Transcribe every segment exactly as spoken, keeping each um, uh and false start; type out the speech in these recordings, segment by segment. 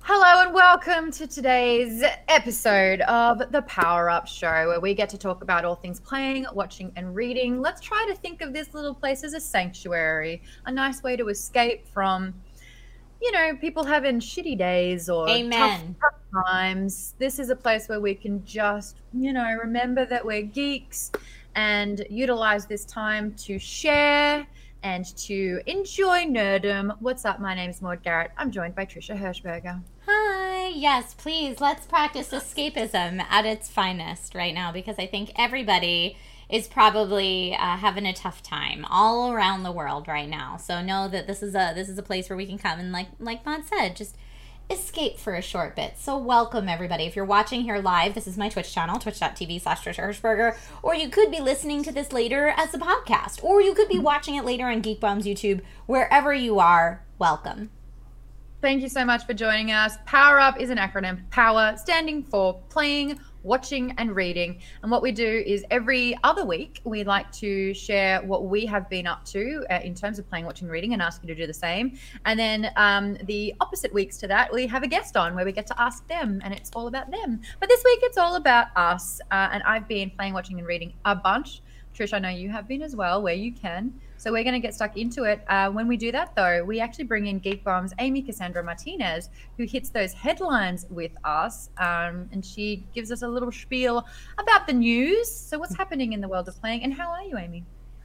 Hello and welcome to today's episode of the Power Up Show, where we get to talk about all things playing, watching, and reading. Let's try to think of this little place as a sanctuary, a nice way to escape from, you know, people having shitty days or tough, tough times. This is a place where we can just, you know, remember that we're geeks and utilize this time to share and to enjoy nerdom. What's up? My name's Maud Garrett. I'm joined by Trisha Hirschberger. Hi. Yes, please, let's practice escapism at its finest right now, because I think everybody is probably uh, having a tough time all around the world right now. So know that this is a this is a place where we can come and, like like Maud said, just escape for a short bit. So welcome, everybody. If you're watching here live, this is my Twitch channel, twitch.tv slash Trisha Hirschberger, or you could be listening to this later as a podcast, or you could be watching it later on Geek Bombs YouTube. Wherever you are, welcome. Thank you so much for joining us. Power Up is an acronym. Power standing for playing, watching, and reading. And what we do is every other week, we like to share what we have been up to uh, in terms of playing, watching, reading, and ask you to do the same. And then um, the opposite weeks to that, we have a guest on where we get to ask them, and it's all about them. But this week, it's all about us. Uh, and I've been playing, watching, and reading a bunch. Trish, I know you have been as well, where you can. So we're going to get stuck into it. Uh, when we do that, though, we actually bring in Geek Bombs' Amy Cassandra Martinez, who hits those headlines with us, um, and she gives us a little spiel about the news. So what's happening in the world of playing, and how are you, Amy?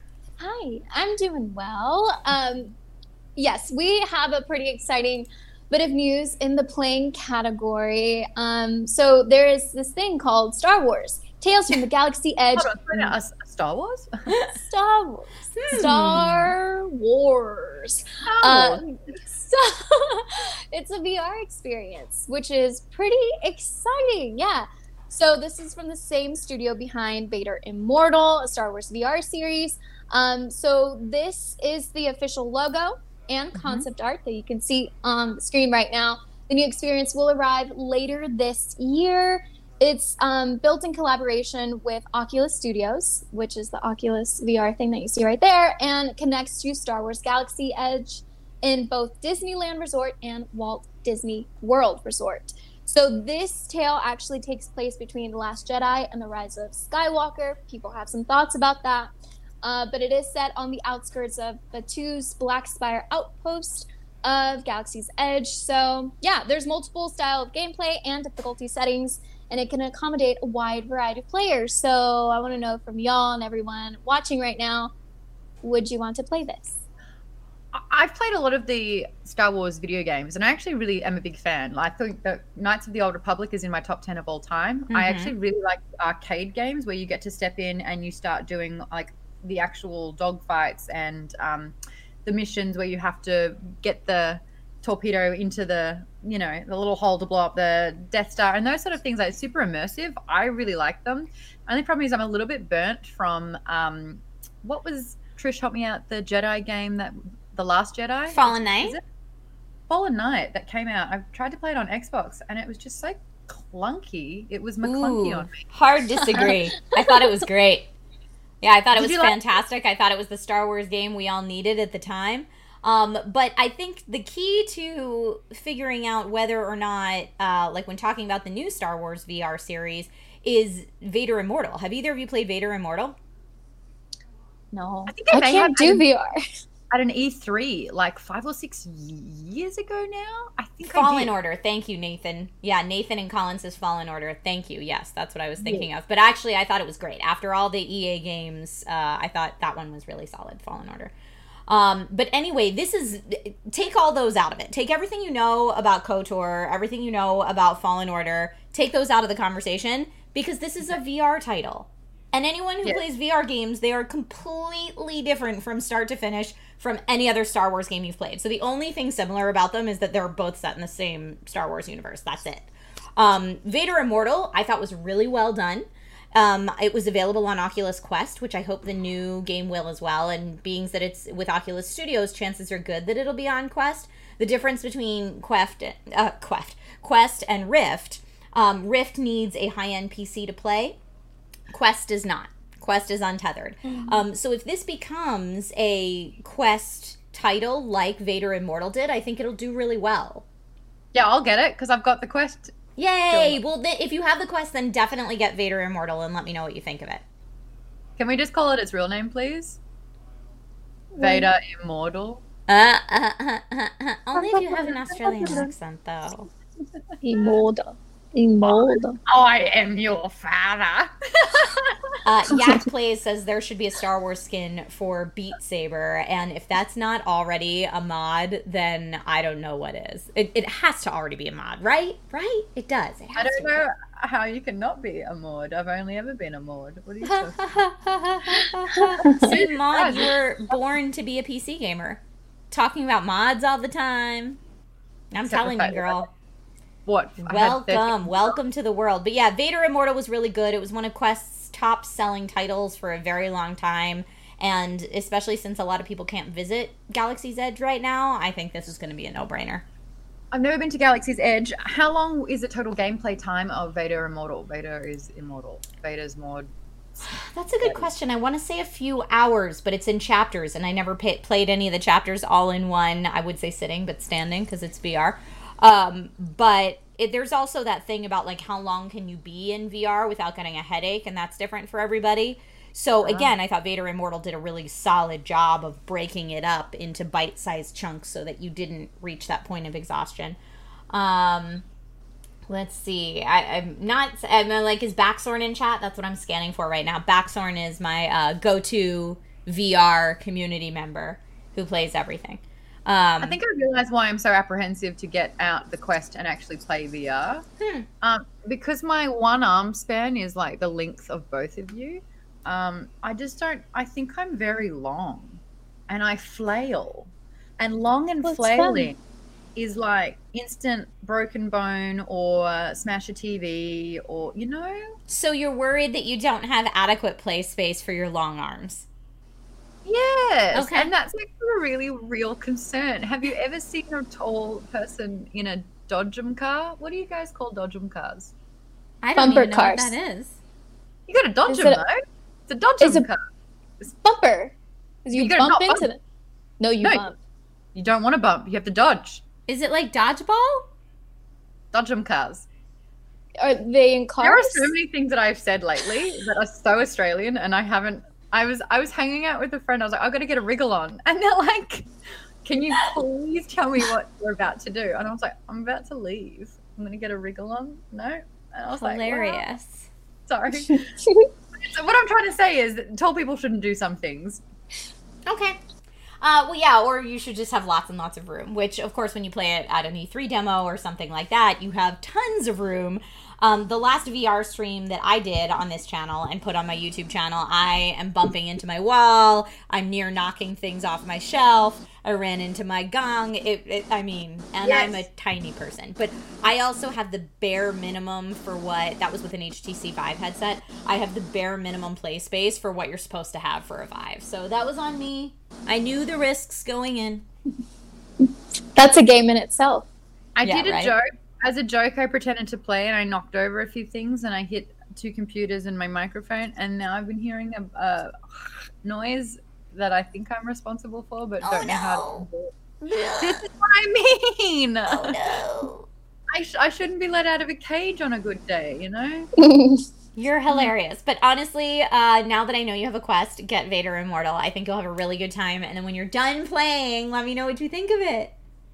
Hi, I'm doing well. Um, yes, we have a pretty exciting bit of news in the playing category. Um, so there is this thing called Star Wars. Tales from the Galaxy Edge. Hold on, a, a Star Wars? Star Wars. Hmm. Star Wars. Star Wars. Um, so it's a V R experience, which is pretty exciting. Yeah. So this is from the same studio behind Vader Immortal, a Star Wars V R series. Um, so this is the official logo and concept mm-hmm. art that you can see on the screen right now. The new experience will arrive later this year. It's um, built in collaboration with Oculus Studios, which is the Oculus V R thing that you see right there, and connects to Star Wars Galaxy Edge in both Disneyland Resort and Walt Disney World Resort. So this tale actually takes place between The Last Jedi and The Rise of Skywalker. People have some thoughts about that. Uh, but it is set on the outskirts of Batu's Black Spire outpost of Galaxy's Edge. So yeah, there's multiple style of gameplay and difficulty settings, and it can accommodate a wide variety of players. So I want to know from y'all and everyone watching right now, would you want to play this? I've played a lot of the Star Wars video games, and I actually really am a big fan. I think that Knights of the Old Republic is in my top ten of all time. Mm-hmm. I actually really like arcade games where you get to step in and you start doing like the actual dogfights and um, the missions where you have to get the torpedo into the, you know, the little hole to blow up the Death Star and those sort of things. Like super immersive. I really like them. Only problem is I'm a little bit burnt from um, what was Trish help me out the Jedi game that the Last Jedi Fallen Knight. Fallen Knight that came out. I've tried to play it on Xbox and it was just so clunky. It was McClunky Ooh, on me. Hard disagree. I thought it was great. Yeah, I thought it Did was fantastic. Like- I thought it was the Star Wars game we all needed at the time. Um, but I think the key to figuring out whether or not, uh, like when talking about the new Star Wars V R series, is Vader Immortal. Have either of you played Vader Immortal? No. I, think I, I can't do an, V R. At an E three, like five or six years ago now. I think Fallen I did. Order. Thank you, Nathan. Yeah, Nathan and Colin says Fallen Order. Thank you. Yes, that's what I was thinking yeah. of. But actually, I thought it was great. After all the E A games, uh, I thought that one was really solid, Fallen Order. Um, but anyway, this is, take all those out of it. Take everything you know about KOTOR, everything you know about Fallen Order, take those out of the conversation, because this is a V R title. And anyone who yes. plays V R games, they are completely different from start to finish from any other Star Wars game you've played. So the only thing similar about them is that they're both set in the same Star Wars universe. That's it. Um, Vader Immortal, I thought was really well done. Um, it was available on Oculus Quest, which I hope the new game will as well. And being that it's with Oculus Studios, chances are good that it'll be on Quest. The difference between Quest, uh, Quest, Quest and Rift, um, Rift needs a high-end P C to play. Quest does not. Quest is untethered. Mm-hmm. Um, so if this becomes a Quest title like Vader Immortal did, I think it'll do really well. Yeah, I'll get it because I've got the quest. Yay! Well, th- if you have the quest, then definitely get Vader Immortal and let me know what you think of it. Can we just call it its real name, please? Vader Immortal. Uh, uh, uh, uh, uh. Only if you have an Australian accent, though. Immortal. Immortal. I am your father. uh, Yak Plays says there should be a Star Wars skin for Beat Saber, and if that's not already a mod, then I don't know what is. It, it has to already be a mod, right? Right? It does. It has I don't to know how you can not be a mod. I've only ever been a mod. What are you talking about? See, Mod, you were born to be a P C gamer. Talking about mods all the time. I'm Except telling the you, fact girl. What? I had Welcome, thirty welcome to the world. But yeah, Vader Immortal was really good. It was one of Quest's top selling titles for a very long time. And especially since a lot of people can't visit Galaxy's Edge right now, I think this is going to be a no-brainer. I've never been to Galaxy's Edge. How long is the total gameplay time of Vader Immortal? Vader is immortal. Vader's mod. That's a good question. I want to say a few hours, but it's in chapters, and I never pay- played any of the chapters all in one. I would say sitting, but standing because it's V R. Um, but it, there's also that thing about like how long can you be in V R without getting a headache, and that's different for everybody. So again, I thought Vader Immortal did a really solid job of breaking it up into bite-sized chunks so that you didn't reach that point of exhaustion. Um, let's see. I, I'm not. I'm like, is Backsorn in chat? That's what I'm scanning for right now. Backsorn is my uh, go-to V R community member who plays everything. Um, I think I realize why I'm so apprehensive to get out the quest and actually play V R. Hmm. Um, because my one arm span is like the length of both of you. Um, I just don't. I think I'm very long, and I flail, and long and What's flailing fun? is like instant broken bone or smash a T V or you know. So you're worried that you don't have adequate play space for your long arms. Yes, Okay. and that's like a really real concern. Have you ever seen a tall person in a dodgem car? What do you guys call dodgem cars? I don't Bumper even know cars. what that is. You got a dodge Is them it though. a- It's a dodge Is them it- car. Bumper. Because you, You gotta bump not into bump. them. No, you No. bump. You don't want to bump. You have to dodge. Is it like dodgeball? Dodge them cars. Are they in cars? There are so many things that I've said lately that are so Australian, and I haven't. I was I was hanging out with a friend. I was like, I've got to get a wriggle on, and they're like, "Can you please tell me what you're about to do?" And I was like, "I'm about to leave. I'm gonna get a wriggle on." No, and I was like, Hilarious. wow. Sorry. So what I'm trying to say is that tall people shouldn't do some things. Okay. Uh, well, yeah, or you should just have lots and lots of room, which, of course, when you play it at an E three demo or something like that, you have tons of room. Um, the last V R stream that I did on this channel and put on my YouTube channel, I am bumping into my wall. I'm near knocking things off my shelf. I ran into my gong. It, it, I mean, and Yes. I'm a tiny person. But I also have the bare minimum for what, that was with an H T C Vive headset. I have the bare minimum play space for what you're supposed to have for a Vive. So that was on me. I knew the risks going in. That's a game in itself. I Yeah, did a right? joke. As a joke, I pretended to play, and I knocked over a few things, and I hit two computers and my microphone, and now I've been hearing a, a noise that I think I'm responsible for, but Oh, don't know how no. to do it. This is what I mean. Oh, no. I, sh- I shouldn't be let out of a cage on a good day, you know? You're hilarious. But honestly, uh, now that I know you have a quest, get Vader Immortal. I think you'll have a really good time. And then when you're done playing, let me know what you think of it.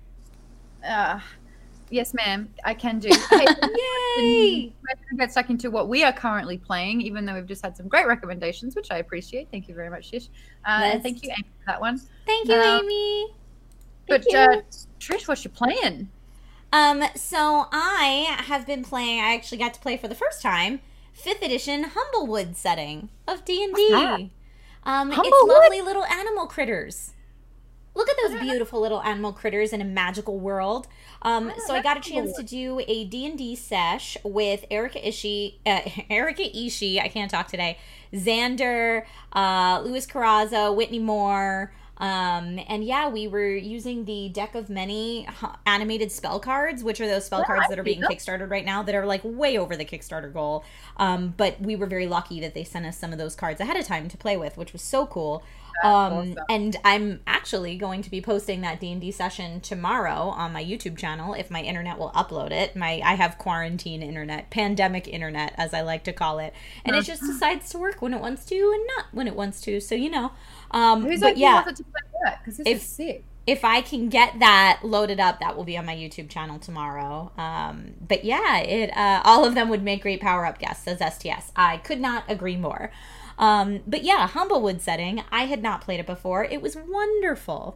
Uh, yes, ma'am. I can do. Hey, Yay! we're going to get stuck into what we are currently playing, even though we've just had some great recommendations, which I appreciate. Thank you very much, Shish. Uh, and Let's- thank you, Amy, for that one. Thank you, Uh, Amy. But, you. uh, Trish, what's you playing? Um, so I have been playing, I actually got to play for the first time, fifth edition Humblewood setting of D and What's that? D. Um, it's Humblewood? lovely little animal critters. Look at those beautiful little animal critters in a magical world. Um, Oh, so I got a that's chance cool. to do a D and D sesh with Erica Ishii, uh, Erica Ishii, I can't talk today, Xander, uh, Louis Carrazza, Whitney Moore, um, and yeah, we were using the deck of many huh, animated spell cards, which are those spell Yeah, cards I that are see being them. kickstarted right now that are like way over the Kickstarter goal. Um, but we were very lucky that they sent us some of those cards ahead of time to play with, which was so cool. Um, awesome. And I'm actually going to be posting that D and D session tomorrow on my YouTube channel if my internet will upload it. My I have quarantine internet, pandemic internet, as I like to call it, and it just decides to work when it wants to and not when it wants to. So you know, um, Who's but like, yeah, to play that? Because this if- is sick. if I can get that loaded up, that will be on my YouTube channel tomorrow. Um, but yeah, it uh, all of them would make great power up guests, says S T S. I could not agree more. Um, but yeah, Humblewood setting. I had not played it before. It was wonderful.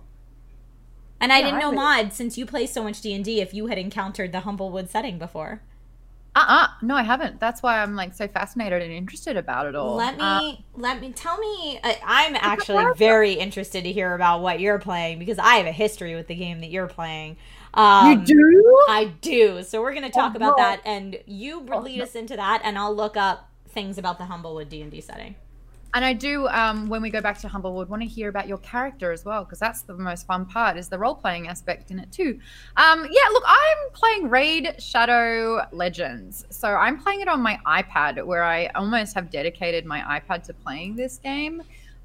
And I Yeah, didn't I know, would- Maud, since you play so much D and D, if you had encountered the Humblewood setting before. Uh-uh. No, I haven't. That's why I'm like so fascinated and interested about it all. Let me, Uh, let me, tell me, uh, I'm actually very interested to hear about what you're playing because I have a history with the game that you're playing. Um, you do? I do. So we're going to talk Oh, about no. that, and you Oh, lead no. us into that, and I'll look up things about the Humblewood D and D setting. And I do, um, when we go back to Humblewood, want to hear about your character as well, because that's the most fun part, is the role-playing aspect in it too. Um, yeah, look, I'm playing Raid Shadow Legends. So I'm playing it on my iPad, where I almost have dedicated my iPad to playing this game.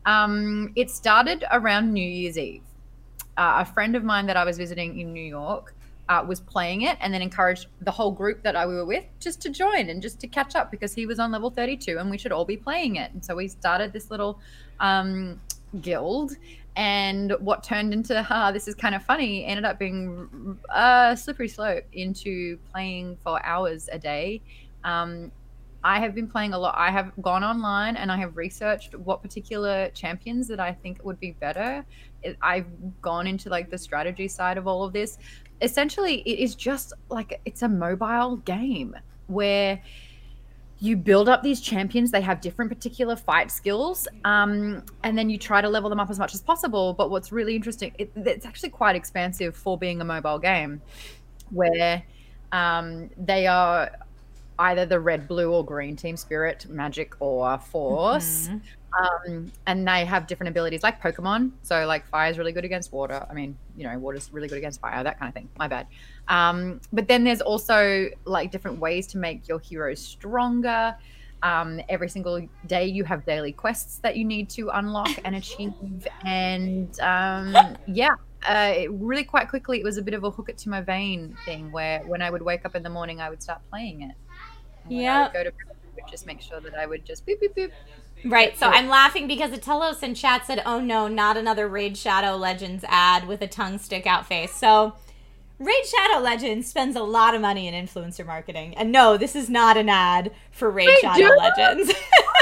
Um, it started around New Year's Eve. Uh, a friend of mine that I was visiting in New York uh, was playing it, and then encouraged the whole group that I were with just to join and just to catch up because he was on level thirty-two and we should all be playing it. And so we started this little um, guild, and what turned into, ah, this is kind of funny, ended up being a slippery slope into playing for hours a day. Um, I have been playing a lot. I have gone online and I have researched what particular champions that I think would be better. It- I've gone into like the strategy side of all of this. Essentially, it is just like it's a mobile game where you build up these champions. They have different particular fight skills, um, and then you try to level them up as much as possible. But what's really interesting, it, it's actually quite expansive for being a mobile game, where um, they are either the red, blue, or green team spirit, magic, or force. Mhm. Um, and they have different abilities like Pokemon. So like fire is really good against water. I mean, you know, water's really good against fire, that kind of thing. My bad. Um, but then there's also like different ways to make your heroes stronger. Um, every single day you have daily quests that you need to unlock and achieve. And um, yeah, uh, it really quite quickly, it was a bit of a hook it to my vein thing where when I would wake up in the morning, I would start playing it. And when I Yeah. would go to bed, I would just make sure that I would just boop, boop, boop. Right, so I'm laughing because Atelos in chat said, oh no, not another Raid Shadow Legends ad with a tongue stick out face. So, Raid Shadow Legends spends a lot of money in influencer marketing. And no, this is not an ad for Raid They Shadow do? Legends.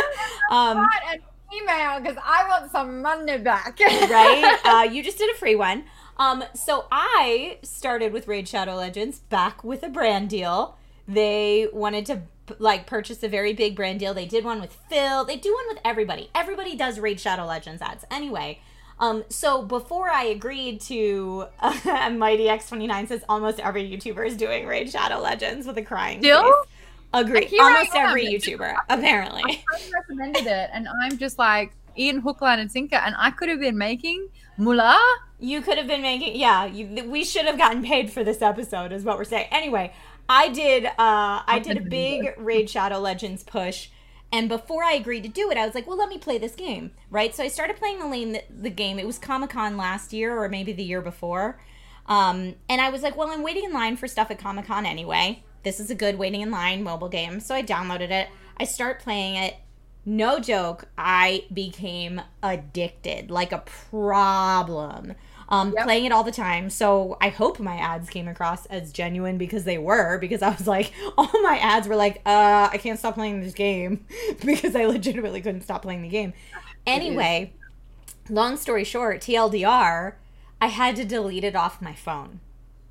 um, An email because I want some money back. right? Uh, you just did a free one. Um, so I started with Raid Shadow Legends back with a brand deal. They wanted to like purchase a very big brand deal. They did one with Phil. They do one with everybody. Everybody does Raid Shadow Legends ads. Anyway, um, so before I agreed to uh, Mighty X twenty-nine says almost every YouTuber is doing Raid Shadow Legends with a crying Still? face. Agreed. Here I Almost am. every YouTuber, apparently. I recommended it, and I'm just like Ian hook, line, and sinker, and I could have been making moolah. You could have been making, yeah, you, we should have gotten paid for this episode is what we're saying. Anyway, I did, uh, I did a big Raid Shadow Legends push, and before I agreed to do it, I was like, well, let me play this game, right? So I started playing the, lane, the, the game. It was Comic-Con last year, or maybe the year before, um, and I was like, well, I'm waiting in line for stuff at Comic-Con anyway. This is a good waiting in line mobile game, so I downloaded it. I start playing it. No joke, I became addicted, like a problem. Um, Yep. Playing it all the time. So I hope my ads came across as genuine because they were, because I was like, all my ads were like, uh, I can't stop playing this game because I legitimately couldn't stop playing the game. Anyway, long story short, T L D R, I had to delete it off my phone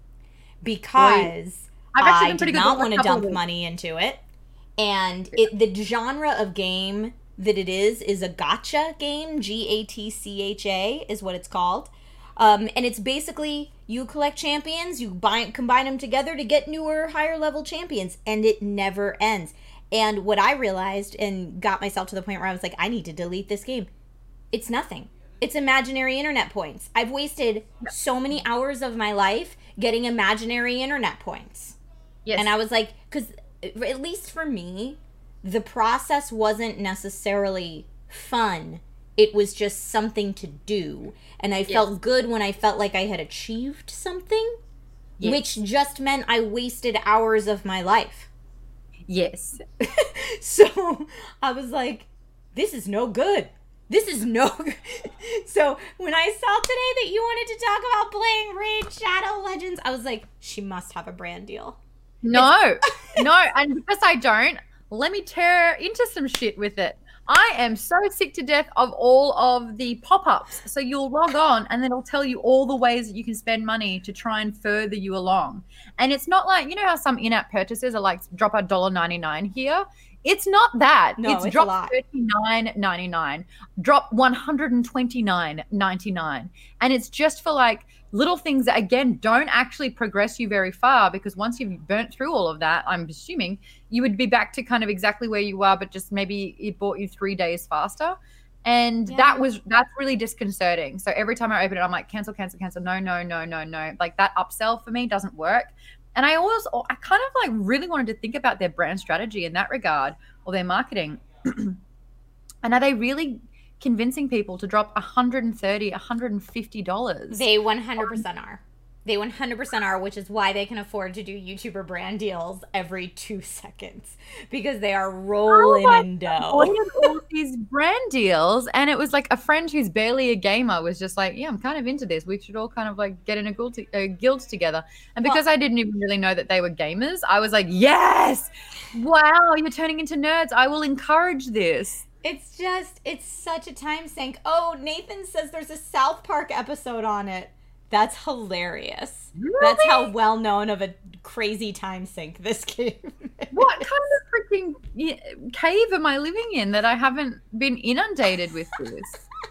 because I've actually I been pretty did good not the last want to couple of dump weeks. money into it. And it, the genre of game that it is is a gacha game. G A T C H A is what it's called. Um, and it's basically you collect champions, you buy, combine them together to get newer, higher level champions, and it never ends. And what I realized and got myself to the point where I was like, I need to delete this game. It's nothing. It's imaginary internet points. I've wasted so many hours of my life getting imaginary internet points. Yes. And I was like, because at least for me, the process wasn't necessarily fun It was just something to do. And I felt yes. good when I felt like I had achieved something, yes. which just meant I wasted hours of my life. Yes. So I was like, this is no good. This is no good. So when I saw today that you wanted to talk about playing Raid Shadow Legends, I was like, she must have a brand deal. No, no. And because I don't, let me tear into some shit with it. I am so sick to death of all of the pop-ups. So you'll log on and then it'll tell you all the ways that you can spend money to try and further you along. And it's not like, you know how some in-app purchases are like drop a one dollar ninety-nine here? It's not that. No, it's, it's drop thirty-nine ninety-nine, drop one hundred twenty-nine ninety-nine. And it's just for like little things that, again, don't actually progress you very far, because once you've burnt through all of that, I'm assuming you would be back to kind of exactly where you are, but just maybe it bought you three days faster. And yeah. that was, that's really disconcerting. So every time I open it, I'm like, cancel, cancel, cancel. No, no, no, no, no. Like that upsell for me doesn't work. And I always, I kind of like really wanted to think about their brand strategy in that regard, or their marketing. And are they really convincing people to drop one hundred thirty dollars, one hundred fifty dollars? They one hundred percent are. They one hundred percent are, which is why they can afford to do YouTuber brand deals every two seconds, because they are rolling oh in dough. All these brand deals, and it was like a friend who's barely a gamer was just like, yeah, I'm kind of into this. We should all kind of like get in a guild, to, a guild together. And because well, I didn't even really know that they were gamers, I was like, yes, wow, you're turning into nerds. I will encourage this. It's just, it's such a time sink. Oh, Nathan says there's a South Park episode on it. That's hilarious. Really? That's how well known of a crazy time sink this game is. What kind of freaking cave am I living in that I haven't been inundated with this?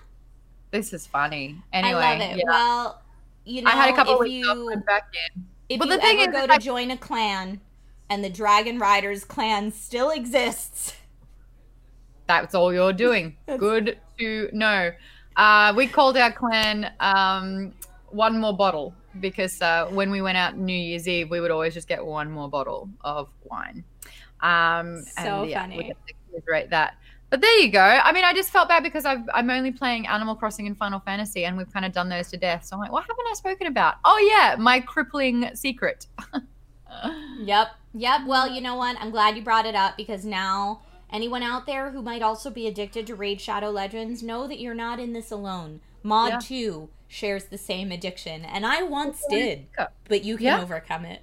This is funny. Anyway, I love it. Yeah. Well, you know, I had a couple if weeks you, off and back in. If but you the thing ever is, go to I, join a clan and the Dragon Riders clan still exists, that's all you're doing. Good to know. Uh, we called our clan um, one more bottle, because uh, when we went out New Year's Eve, we would always just get one more bottle of wine. Um, so and, yeah, funny. We rate that. But there you go. I mean, I just felt bad because I've, I'm only playing Animal Crossing and Final Fantasy, and we've kind of done those to death. So I'm like, what haven't I spoken about? Oh, yeah, my crippling secret. Yep. Yep. Well, you know what? I'm glad you brought it up, because now anyone out there who might also be addicted to Raid Shadow Legends, know that you're not in this alone. Mod yeah. two shares the same addiction, and I once did, but you can yeah. overcome it.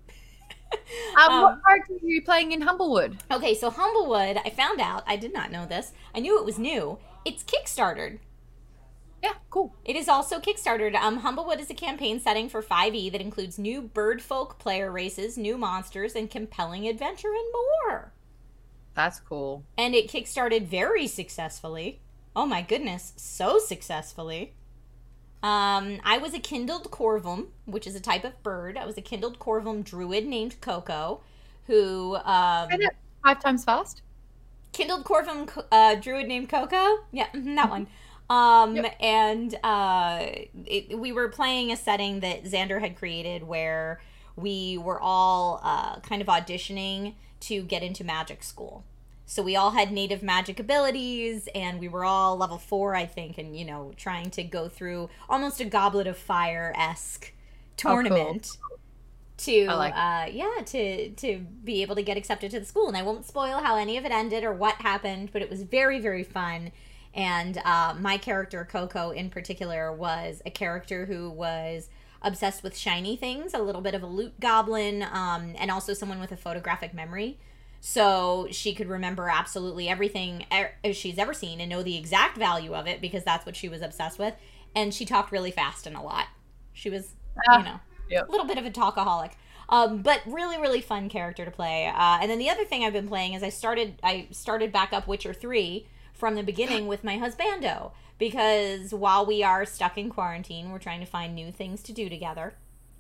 um, um, what character are you playing in Humblewood? Okay, so Humblewood, I found out, I did not know this, I knew it was new. It's Kickstartered. Yeah, cool. It is also Kickstartered. Um, Humblewood is a campaign setting for five E that includes new birdfolk player races, new monsters, and compelling adventure and more. That's cool. And it kickstarted very successfully. Oh my goodness, so successfully. Um, I was a kindled corvum, which is a type of bird. I was a kindled corvum druid named Coco, who... Um, Say that five times fast. Kindled corvum uh, druid named Coco? Yeah, that one. Um, yep. And uh, it, we were playing a setting that Xander had created where we were all uh, kind of auditioning to get into magic school. So we all had native magic abilities, and we were all level four, I think, and, you know, trying to go through almost a Goblet of Fire-esque tournament oh, cool. to, like uh, yeah, to, to be able to get accepted to the school. And I won't spoil how any of it ended or what happened, but it was very, very fun. And uh, my character, Coco, in particular, was a character who was obsessed with shiny things, a little bit of a loot goblin, um, and also someone with a photographic memory. So she could remember absolutely everything er- she's ever seen and know the exact value of it, because that's what she was obsessed with. And she talked really fast and a lot. She was, uh, you know, yep. a little bit of a talkaholic. Um, but really, really fun character to play. Uh, and then the other thing I've been playing is I started I started back up Witcher three from the beginning with my husbando, because while we are stuck in quarantine, we're trying to find new things to do together.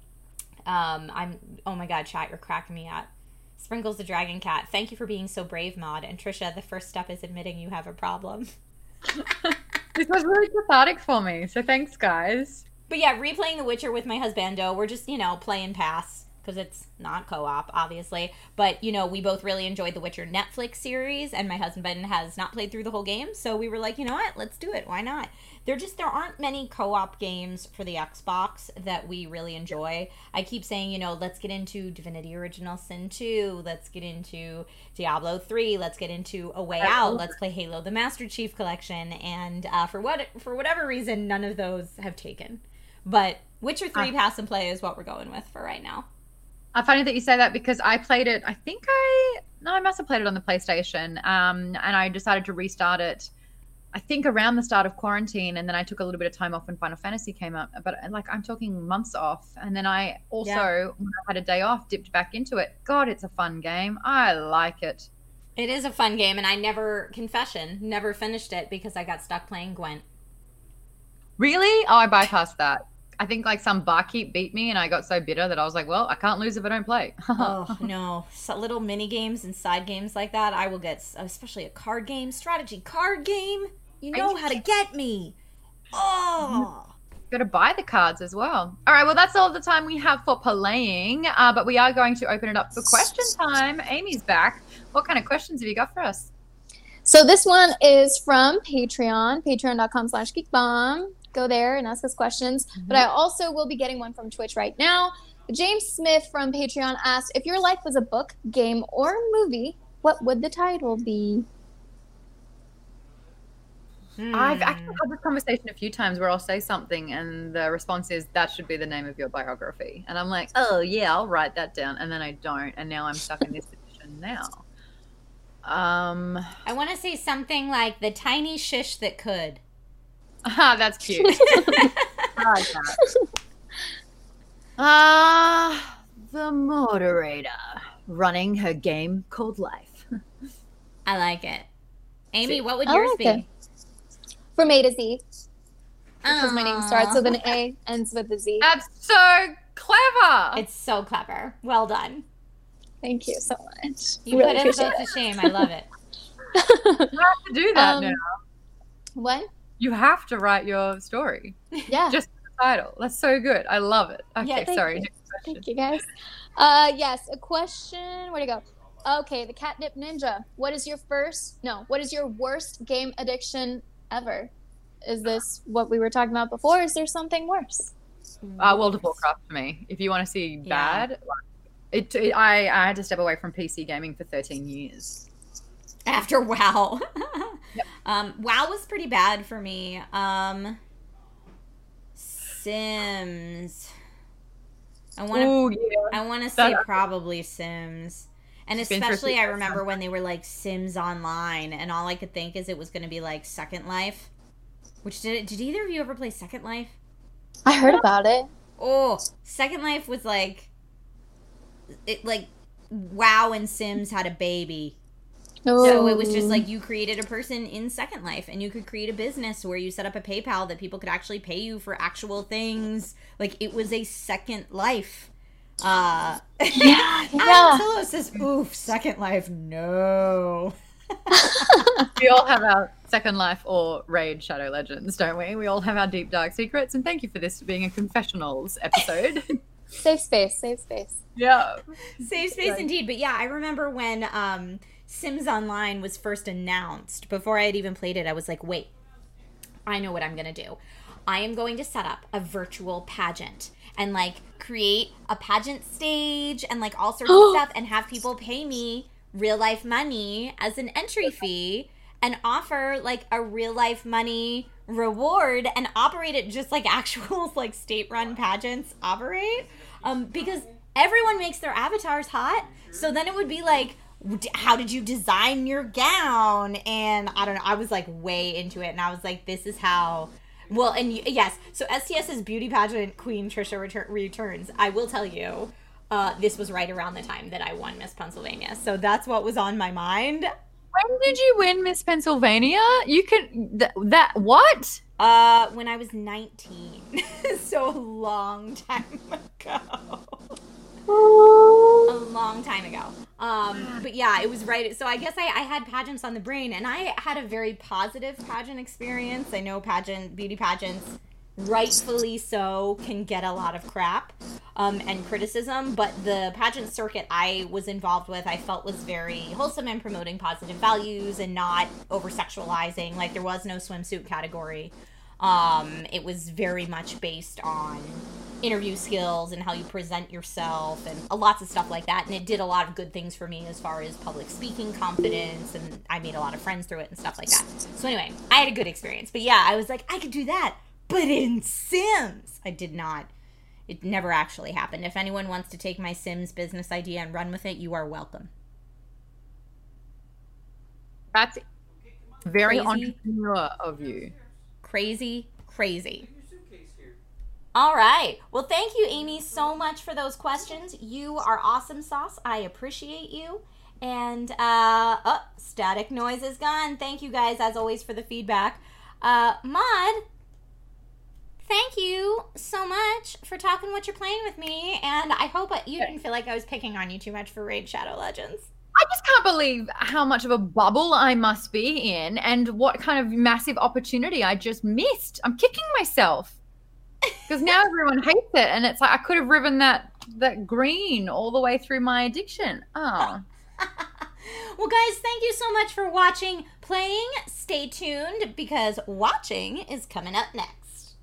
Um, I'm, oh my god, chat, you're cracking me up. Sprinkles the Dragon Cat, thank you for being so brave, Mod. And Trisha, the first step is admitting you have a problem. This was really cathartic for me, so thanks, guys. But yeah, replaying The Witcher with my husbando, we're just, you know, playing pass. because it's not co-op, obviously. But, you know, we both really enjoyed the Witcher Netflix series, and my husband has not played through the whole game, so we were like, you know what, let's do it. Why not? There just, there aren't many co-op games for the Xbox that we really enjoy. I keep saying, you know, let's get into Divinity Original Sin two, let's get into Diablo three, let's get into A Way Out, let's play Halo the Master Chief Collection, and uh, for what for whatever reason, none of those have taken. But Witcher three uh, Pass and Play is what we're going with for right now. Uh, funny that you say that, because I played it, I think I, no, I must have played it on the PlayStation, um, and I decided to restart it, I think around the start of quarantine, and then I took a little bit of time off when Final Fantasy came out, but like I'm talking months off, and then I also, yeah. when I had a day off, dipped back into it. God, it's a fun game. I like it. It is a fun game, and I never, confession, never finished it because I got stuck playing Gwent. Really? Oh, I bypassed that. I think like some barkeep beat me and I got so bitter that I was like, well, I can't lose if I don't play. Oh, no. So little mini games and side games like that, I will get, especially a card game, strategy card game. You know how to get me. Oh. Got to buy the cards as well. All right, well, that's all the time we have for playing, uh, but we are going to open it up for question time. Amy's back. What kind of questions have you got for us? So this one is from Patreon, patreon.com slash geekbomb. Go there and ask us questions. Mm-hmm. But I also will be getting one from Twitch right now. James Smith from Patreon asked, if your life was a book, game, or movie, what would the title be? Hmm. I've actually had this conversation a few times where I'll say something and the response is, that should be the name of your biography. And I'm like, oh, yeah, I'll write that down. And then I don't. And now I'm stuck in this position now. Um, I want to say something like The Tiny Shish That Could. Ah, that's cute. I like that. Ah, uh, the moderator running her game called life. I like it. Amy, what would I yours like be? It. From A to Z. Because Aww. my name starts with an A, ends with a Z. That's so clever. It's so clever. Well done. Thank you so much. You really put us both to shame. I love it. You have to do that um, now. What? You have to write your story. Yeah. Just the title. That's so good. I love it. Okay, yeah, sorry. You. Thank you, guys. Uh, yes, a question. Where'd it go? Okay, the Catnip Ninja. What is your first, no, what is your worst game addiction ever? Is this what we were talking about before? Is there something worse? Uh, World of Warcraft for me. If you want to see bad, yeah. it, it, I, I had to step away from P C gaming for thirteen years. After WoW. Yep. Um, WoW was pretty bad for me. Um, Sims. I want to. Yeah. I want to say that, probably Sims, and especially I remember when they were like Sims Online, and all I could think is it was going to be like Second Life. Which did did either of you ever play Second Life? I heard about it. Oh, Second Life was like, it like WoW and Sims had a baby. Oh. So it was just like you created a person in Second Life, and you could create a business where you set up a PayPal that people could actually pay you for actual things. Like it was a Second Life. Uh, yeah, yeah. Adam says, "Oof, Second Life, no." We all have our Second Life or Raid Shadow Legends, don't we? We all have our deep dark secrets, and thank you for this being a confessionals episode. Safe space, safe space. Yeah, safe space indeed. But yeah, I remember when um. Sims Online was first announced. Before I had even played it, I was like, wait, I know what I'm going to do. I am going to set up a virtual pageant and like create a pageant stage and like all sorts of stuff and have people pay me real life money as an entry fee and offer like a real life money reward and operate it just like actual like state run pageants operate. Um, because everyone makes their avatars hot. So then it would be like, how did you design your gown? And I don't know, I was like way into it, and I was like, this is how. Well, and yes, so STS's beauty pageant queen Trisha retur- returns. I will tell you, uh, this was right around the time that I won Miss Pennsylvania, so that's what was on my mind. When did you win Miss Pennsylvania? You can th- that what? Uh, when I was nineteen, so a long time ago. A long time ago. Um, but yeah, it was right. So I guess I, I had pageants on the brain, and I had a very positive pageant experience. I know pageant, beauty pageants rightfully so, can get a lot of crap um, and criticism, but the pageant circuit I was involved with, I felt was very wholesome and promoting positive values and not over-sexualizing. Like, there was no swimsuit category. Um, it was very much based on interview skills and how you present yourself and uh, lots of stuff like that. And it did a lot of good things for me as far as public speaking confidence, and I made a lot of friends through it and stuff like that. So anyway, I had a good experience. But yeah, I was like, I could do that. But in Sims, I did not. It never actually happened. If anyone wants to take my Sims business idea and run with it, you are welcome. That's very Crazy. entrepreneur of you. Crazy, crazy. All right. Well, thank you, Amy, so much for those questions. You are awesome sauce. I appreciate you. And, uh, oh, static noise is gone. Thank you guys, as always, for the feedback. Uh, Maud, thank you so much for talking what you're playing with me. And I hope you didn't feel like I was picking on you too much for Raid Shadow Legends. I just can't believe how much of a bubble I must be in and what kind of massive opportunity I just missed. I'm kicking myself because now everyone hates it, and it's like I could have riven that that green all the way through my addiction. Oh. Well, guys, thank you so much for watching, playing. Stay tuned because watching is coming up next.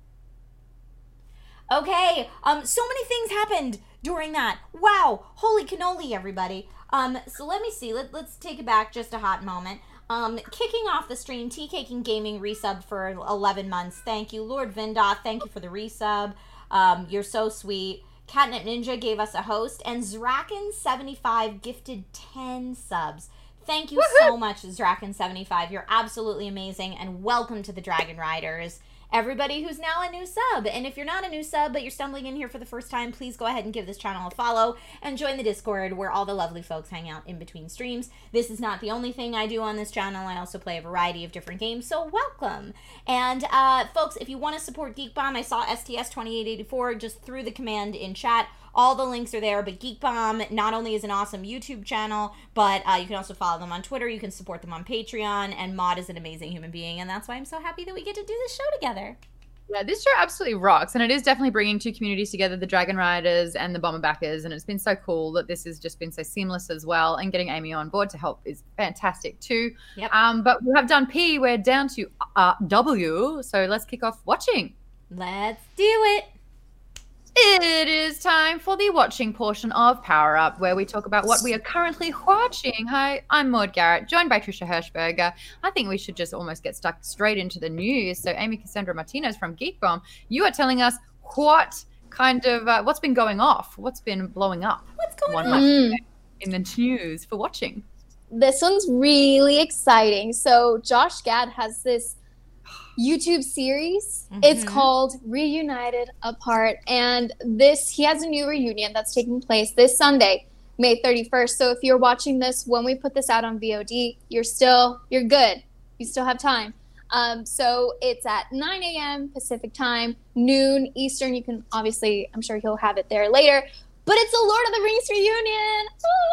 Okay, um, so many things happened during that. Wow, holy cannoli, everybody. Um, so let me see. Let, let's take it back just a hot moment. Um, kicking off the stream, T-Caking Gaming resubbed for eleven months. Thank you. Lord Vindoth, thank you for the resub. Um, you're so sweet. Catnip Ninja gave us a host. And Zraken seventy-five gifted ten subs. Thank you Woo-hoo! so much, Zraken seventy-five. You're absolutely amazing. And welcome to the Dragon Riders. Everybody who's now a new sub. And if you're not a new sub, but you're stumbling in here for the first time, please go ahead and give this channel a follow and join the Discord where all the lovely folks hang out in between streams. This is not the only thing I do on this channel. I also play a variety of different games, so welcome. And uh, folks, if you want to support Geek Bomb, I saw S T S twenty-eight eighty-four just threw the command in chat. All the links are there, but Geek Bomb not only is an awesome YouTube channel, but uh, you can also follow them on Twitter, you can support them on Patreon, and Maud is an amazing human being, and that's why I'm so happy that we get to do this show together. Yeah, this show absolutely rocks, and it is definitely bringing two communities together, the Dragon Riders and the Bomberbackers, and it's been so cool that this has just been so seamless as well, and getting Amy on board to help is fantastic too. Yep. Um, but we have done P, we're down to uh, W, so let's kick off watching. Let's do it. It is time for the watching portion of Power Up, where we talk about what we are currently watching. Hi, I'm Maud Garrett, joined by Trisha Hirschberger. I think we should just almost get stuck straight into the news. So Amy Cassandra Martinez from Geek Bomb, you are telling us what kind of, uh, what's been going off, what's been blowing up. What's going One on? Mm. in the news for watching. This one's really exciting. So Josh Gad has this YouTube series. Mhm. It's called Reunited Apart, and this he has a new reunion that's taking place this Sunday, May thirty-first. So if you're watching this when we put this out on V O D, you're still you're good. You still have time. Um, so it's at nine a.m. Pacific time, noon Eastern. You can obviously, I'm sure he'll have it there later. But it's a Lord of the Rings reunion.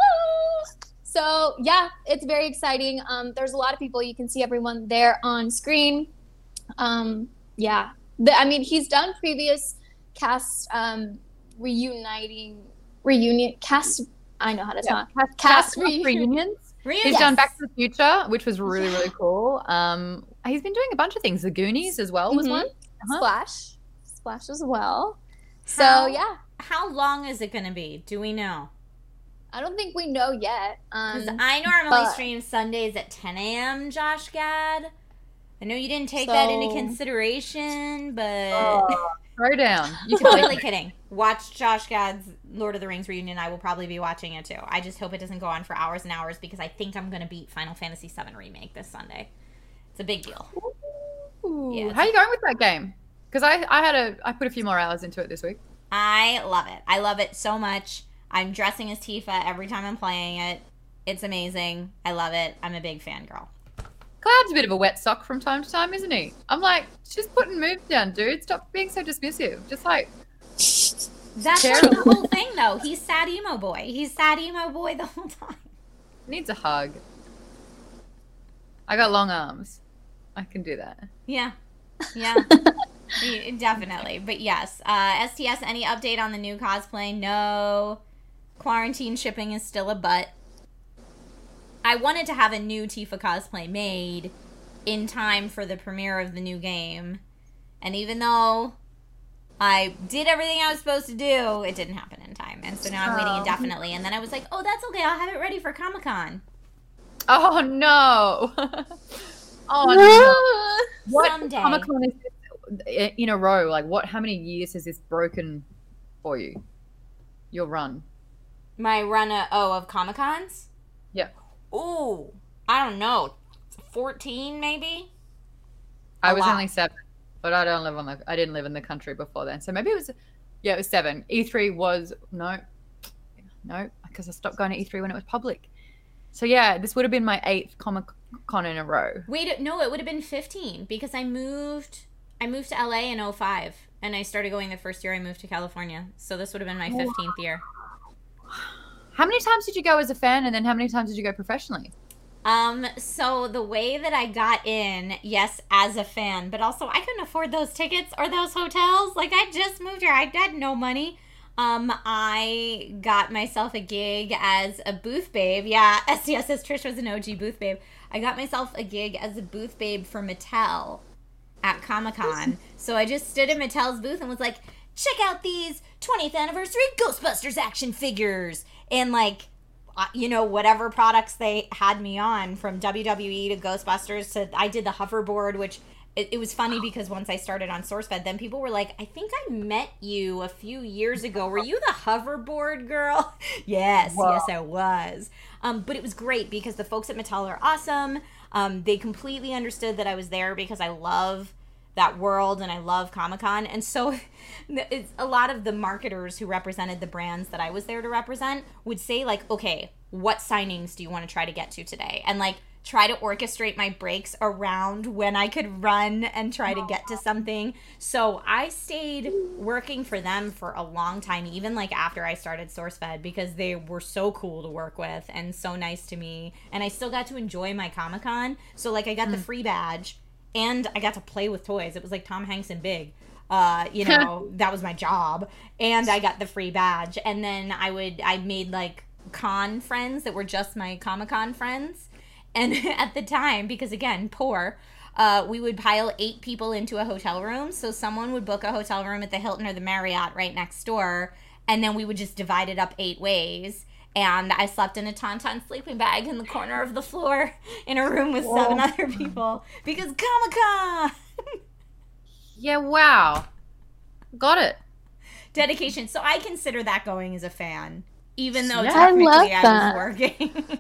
Ah! So yeah, it's very exciting. Um, there's a lot of people. You can see everyone there on screen. Um, yeah, the, I mean, he's done previous cast um, reuniting reunion cast. I know how to talk. Yeah. Cast, Cast reunion. reunions. Reunions. He's Yes. done Back to the Future, which was really, really cool. Um, he's been doing a bunch of things. The Goonies as well was Mhm. one. Uh-huh. Splash, Splash as well. So How- yeah, How long is it going to be? Do we know? I don't think we know yet. Because Um, I normally but- stream Sundays at ten a.m., Josh Gad. I know you didn't take that into So- consideration, but... Oh, throw down. You can Totally play. kidding. Watch Josh Gad's Lord of the Rings reunion. I will probably be watching it too. I just hope it doesn't go on for hours and hours because I think I'm going to beat Final Fantasy seven Remake this Sunday. It's a big deal. Ooh, Yeah, it's how are you going with that game? Because I, I had a, I put a few more hours into it this week. I love it. I love it so much. I'm dressing as Tifa every time I'm playing it. It's amazing. I love it. I'm a big fangirl. Cloud's a bit of a wet sock from time to time, isn't he? I'm like, just putting moves down, dude. Stop being so dismissive. Just like, That's Terrible. like the whole thing, though. He's sad emo boy. He's sad emo boy the whole time. needs a hug. I got long arms. I can do that. Yeah. Yeah. Yeah, definitely. But yes, uh, S T S, any update on the new cosplay? No. Quarantine shipping is still a butt. I wanted to have a new Tifa cosplay made in time for the premiere of the new game. And even though I did everything I was supposed to do, it didn't happen in time. And so now I'm waiting indefinitely. And then I was like, oh, that's okay. I'll have it ready for Comic-Con. Oh, no. Oh, no. What Someday. Comic-Con is this in a row? Like, what? How many years has this broken for you? Your run? My run, of, oh, of Comic-Cons? Yeah. Ooh, I don't know. fourteen, maybe? I A was lot. only seven, but I don't live on the. I didn't live in the country before then, so maybe it was. Yeah, it was seven. E three was no, no, because I stopped going to E three when it was public. So yeah, this would have been my eighth Comic Con in a row. Wait, no, it would have been fifteen because I moved. I moved to L A in oh five, and I started going the first year I moved to California. So this would have been my fifteenth year. How many times did you go as a fan, and then how many times did you go professionally? Um, so the way that I got in, yes, as a fan, but also I couldn't afford those tickets or those hotels. Like, I just moved here. I had no money. Um, I got myself a gig as a booth babe. Yeah, S T S says Trish was an O G booth babe. I got myself a gig as a booth babe for Mattel at Comic-Con. So I just stood in Mattel's booth and was like, check out these twentieth anniversary Ghostbusters action figures. And, like, uh, you know, whatever products they had me on, from W W E to Ghostbusters to, I did the hoverboard, which it, it was funny because once I started on SourceFed, then people were like, I think I met you a few years ago. Were you the hoverboard girl? Yes, Wow. yes, I was. Um, but it was great because the folks at Mattel are awesome. Um, they completely understood that I was there because I love that world and I love Comic-Con. And so it's a lot of the marketers who represented the brands that I was there to represent would say, like, okay, what signings do you want to try to get to today? And, like, try to orchestrate my breaks around when I could run and try to get to something. So I stayed working for them for a long time, even, like, after I started SourceFed, because they were so cool to work with and so nice to me. And I still got to enjoy my Comic-Con. So, like, I got the free badge. And I got to play with toys. It was like Tom Hanks and Big. Uh, you know, that was my job. And I got the free badge. And then I would, I made like con friends that were just my Comic-Con friends. And at the time, because again, poor, uh, we would pile eight people into a hotel room. So someone would book a hotel room at the Hilton or the Marriott right next door. And then we would just divide it up eight ways. And I slept in a Tauntaun sleeping bag in the corner of the floor in a room with seven Whoa. other people because Comic-Con. Yeah, wow. Got it. Dedication. So I consider that going as a fan, even though Yeah. I technically love I, that. was working.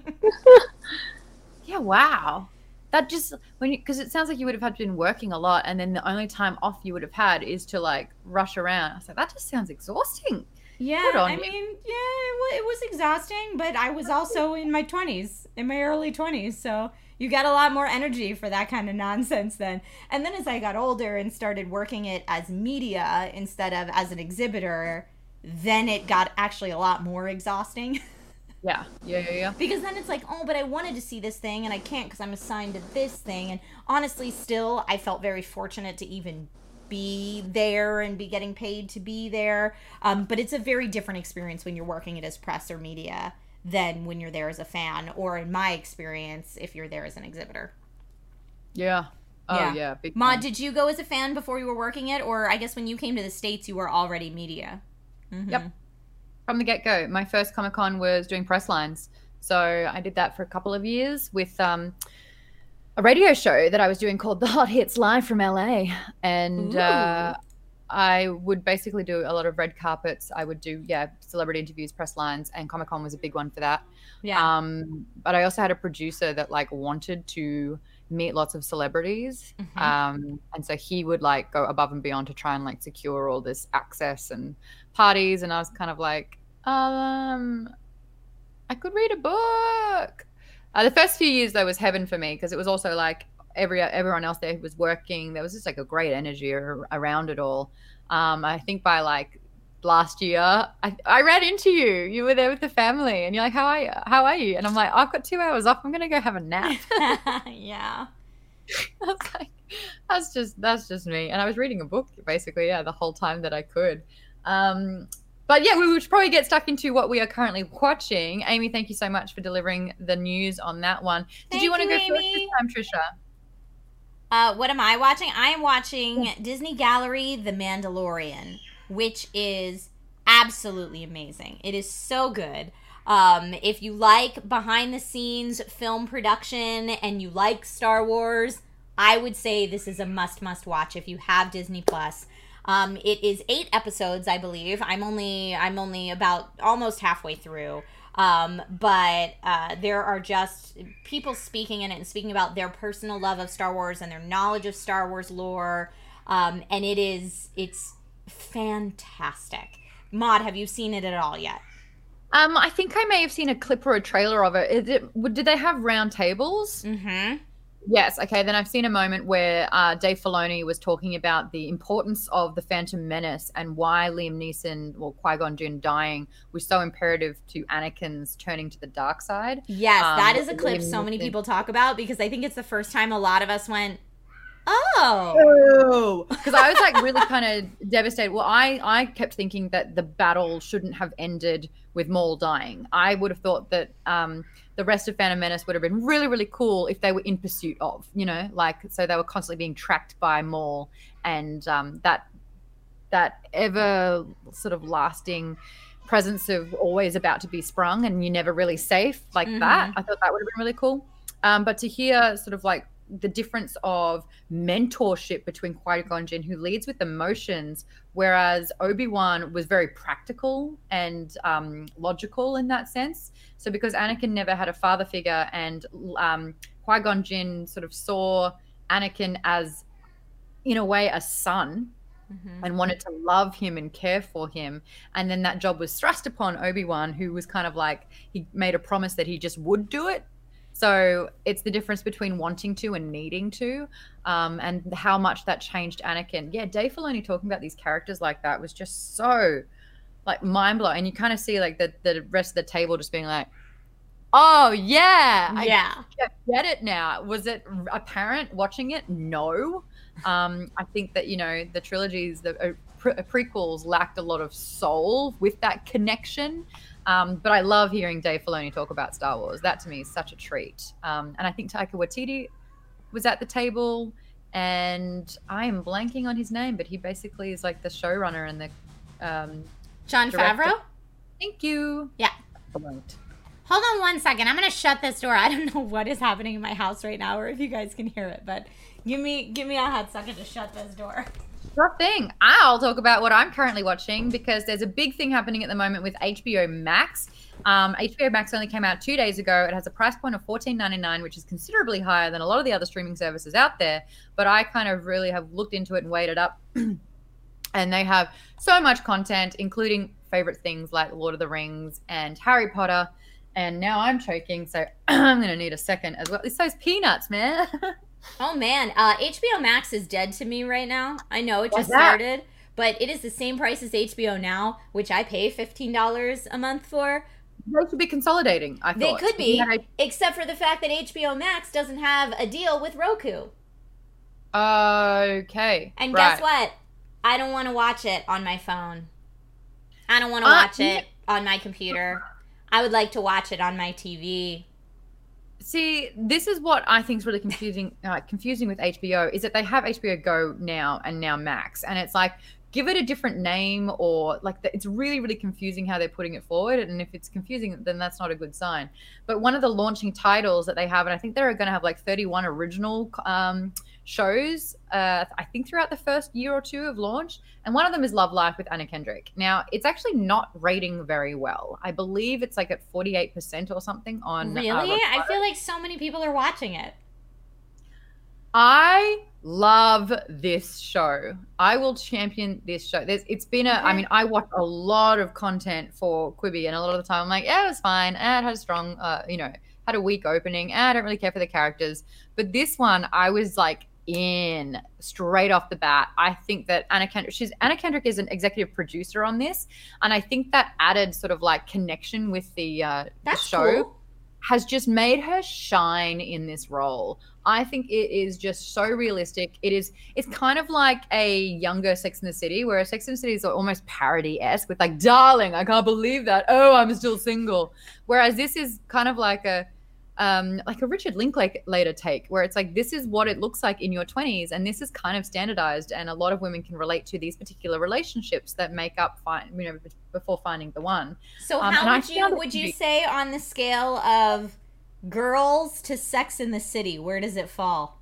Yeah, wow. That just, when you, because it sounds like you would have had been working a lot, and then the only time off you would have had is to like rush around. I was like, that just sounds exhausting. Yeah, Good on I you. mean, yeah, it, wa- it was exhausting, but I was also in my twenties, in my early twenties, so you got a lot more energy for that kind of nonsense then. And then as I got older and started working it as media instead of as an exhibitor, then it got actually a lot more exhausting. Yeah, yeah, yeah, yeah. Because then it's like, oh, but I wanted to see this thing and I can't because I'm assigned to this thing. And honestly, still, I felt very fortunate to even be there and be getting paid to be there. Um, but it's a very different experience when you're working it as press or media than when you're there as a fan, or in my experience, if you're there as an exhibitor. Yeah. Oh, Yeah. yeah. Big Maud, time. did you go as a fan before you were working it? Or I guess when you came to the States, you were already media? Mhm. Yep. From the get-go. My first Comic-Con was doing press lines. So I did that for a couple of years with um, a radio show that I was doing called The Hot Hits Live from L A. And uh, I would basically do a lot of red carpets. I would do, yeah, celebrity interviews, press lines, and Comic-Con was a big one for that. Yeah. Um, but I also had a producer that like wanted to meet lots of celebrities. Mhm. Um, and so he would like go above and beyond to try and like secure all this access and parties. And I was kind of like, um, I could read a book. Uh, the first few years though was heaven for me because it was also like every everyone else there was working. There was just like a great energy ar- around it all. Um, I think by like last year, I, I ran into you. You were there with the family, and you're like, "How are you? How are you?" And I'm like, "I've got two hours off. I'm gonna go have a nap." Yeah. I was like, that's just that's just me. And I was reading a book basically, yeah, the whole time that I could. Um, but yeah, we should probably get stuck into what we are currently watching. Amy, thank you so much for delivering the news on that one. Did Thank you want to you, go first Amy. this time, Trisha? Uh, what am I watching? I am watching Disney Gallery, The Mandalorian, which is absolutely amazing. It is so good. Um, if you like behind the scenes film production and you like Star Wars, I would say this is a must must watch if you have Disney Plus. Um, it is eight episodes, I believe. I'm only I'm only about almost halfway through. Um, but uh, there are just people speaking in it and speaking about their personal love of Star Wars and their knowledge of Star Wars lore. Um, and it is it's fantastic. Maud, have you seen it at all yet? Um, I think I may have seen a clip or a trailer of it. Is it did they have round tables? Mm-hmm. Yes. Okay. Then I've seen a moment where uh, Dave Filoni was talking about the importance of the Phantom Menace and why Liam Neeson, well, Qui-Gon Jinn dying was so imperative to Anakin's turning to the dark side. Yes, Um, that is a clip Liam so many Neeson- people talk about because I think it's the first time a lot of us went, oh. Oh, because I was like really kind of devastated. Well, I I kept thinking that the battle shouldn't have ended with Maul dying. I would have thought that um, the rest of Phantom Menace would have been really, really cool if they were in pursuit of, you know, like so they were constantly being tracked by Maul, and um, that that ever sort of lasting presence of always about to be sprung and you're never really safe like Mhm. that. I thought that would have been really cool. Um, but to hear sort of like the difference of mentorship between Qui-Gon Jinn, who leads with emotions, whereas Obi-Wan was very practical and um, logical in that sense. So because Anakin never had a father figure, and um, Qui-Gon Jinn sort of saw Anakin as, in a way, a son, Mhm. and wanted to love him and care for him. And then that job was thrust upon Obi-Wan, who was kind of like, he made a promise that he just would do it. So it's the difference between wanting to and needing to, um, and how much that changed Anakin. Yeah, Dave Filoni talking about these characters like that was just so like mind blowing. And you kind of see like the, the rest of the table just being like, oh yeah, I Yeah. get it now. Was it apparent watching it? No. Um, I think that, you know, the trilogies, the uh, pre- prequels lacked a lot of soul with that connection. Um, but I love hearing Dave Filoni talk about Star Wars. That to me is such a treat. Um, and I think Taika Waititi was at the table, and I am blanking on his name, but he basically is like the showrunner and the um, Jon director. Favreau? Thank you. Yeah. Blunked. Hold on one second. I'm going to shut this door. I don't know what is happening in my house right now or if you guys can hear it, but give me give me a hot second to shut this door. Sure thing. I'll talk about what I'm currently watching because there's a big thing happening at the moment with H B O Max. Um, H B O Max only came out two days ago. It has a price point of fourteen ninety-nine, which is considerably higher than a lot of the other streaming services out there. But I kind of really have looked into it and weighed it up. And they have so much content, including favorite things like Lord of the Rings and Harry Potter. And now I'm choking, so I'm going to need a second as well. It's those peanuts, man. Oh man, uh, H B O Max is dead to me right now. I know it Why's just that? started, but it is the same price as H B O Now, which I pay fifteen dollars a month for. They should be consolidating, I They thought. could If be, you had except for the fact that H B O Max doesn't have a deal with Roku. a- Okay. And right. guess what? I don't want to watch it on my phone. I don't want to Uh, watch it on my computer. I would like to watch it on my T V. See, this is what I think is really confusing. Uh, confusing with H B O is that they have H B O Go now and now Max, and it's like give it a different name or like the, it's really really confusing how they're putting it forward. And if it's confusing, then that's not a good sign. But one of the launching titles that they have, and I think they're going to have like thirty-one original um, shows. Uh, I think throughout the first year or two of launch, and one of them is Love Life with Anna Kendrick. Now it's actually not rating very well. I believe it's like at forty-eight percent or something on. Really? Uh, Rotten I Tomatoes. feel like so many people are watching it. I love this show. I will champion this show. There's, it's been a, I mean, I watch a lot of content for Quibi, and a lot of the time I'm like, yeah, it was fine. Eh, it had a strong, uh, you know, had a weak opening. Eh, I don't really care for the characters. But this one, I was like in straight off the bat. I think that Anna Kendrick, she's, Anna Kendrick is an executive producer on this. And I think that added sort of like connection with the, uh, the That's show. cool. has just made her shine in this role. I think it is just so realistic. It is, it's kind of like a younger Sex and the City, where Sex and the City is almost parody-esque with like, darling, I can't believe that. Oh, I'm still single. Whereas this is kind of like a, um, like a Richard Linklater take, where it's like, this is what it looks like in your twenties. And this is kind of standardized. And a lot of women can relate to these particular relationships that make up, fine, you know, before finding the one. So um, how would you, would you be- say on the scale of Girls to Sex in the City, where does it fall?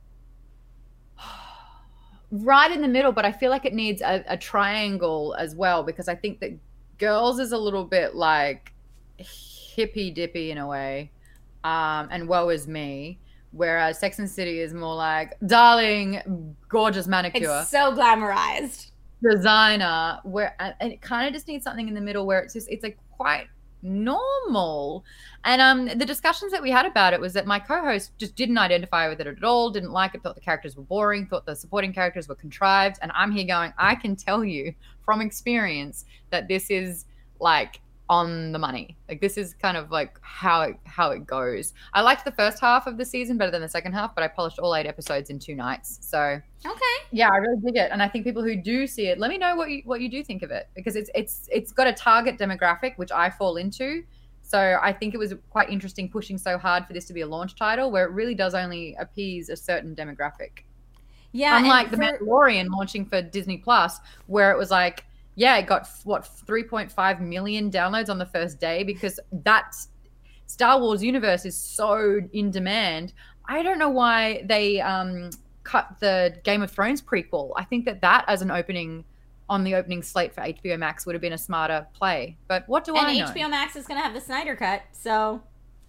Right in the middle, but I feel like it needs a, a triangle as well, because I think that Girls is a little bit like hippy dippy in a way, um, and woe is me, whereas Sex and the City is more like, darling, gorgeous manicure. It's so glamorized. Designer, where, and it kind of just needs something in the middle where it's just, it's like quite normal. And um the discussions that we had about it was that my co-host just didn't identify with it at all, didn't like it, thought the characters were boring, thought the supporting characters were contrived. And I'm here going, I can tell you from experience that this is like on the money. Like, this is kind of like how it how it goes. I liked the first half of the season better than the second half, but I polished all eight episodes in two nights. So okay, yeah, I really dig it. And I think people who do see it, let me know what you what you do think of it, because it's it's it's got a target demographic which I fall into. So I think it was quite interesting pushing so hard for this to be a launch title, where it really does only appease a certain demographic. Yeah, unlike The for- Mandalorian launching for Disney Plus, where it was like, yeah, it got what three point five million downloads on the first day, because that Star Wars universe is so in demand. I don't know why they um, cut the Game of Thrones prequel. I think that that as an opening on the opening slate for H B O Max would have been a smarter play. But what do and I know? H B O Max is going to have the Snyder Cut, so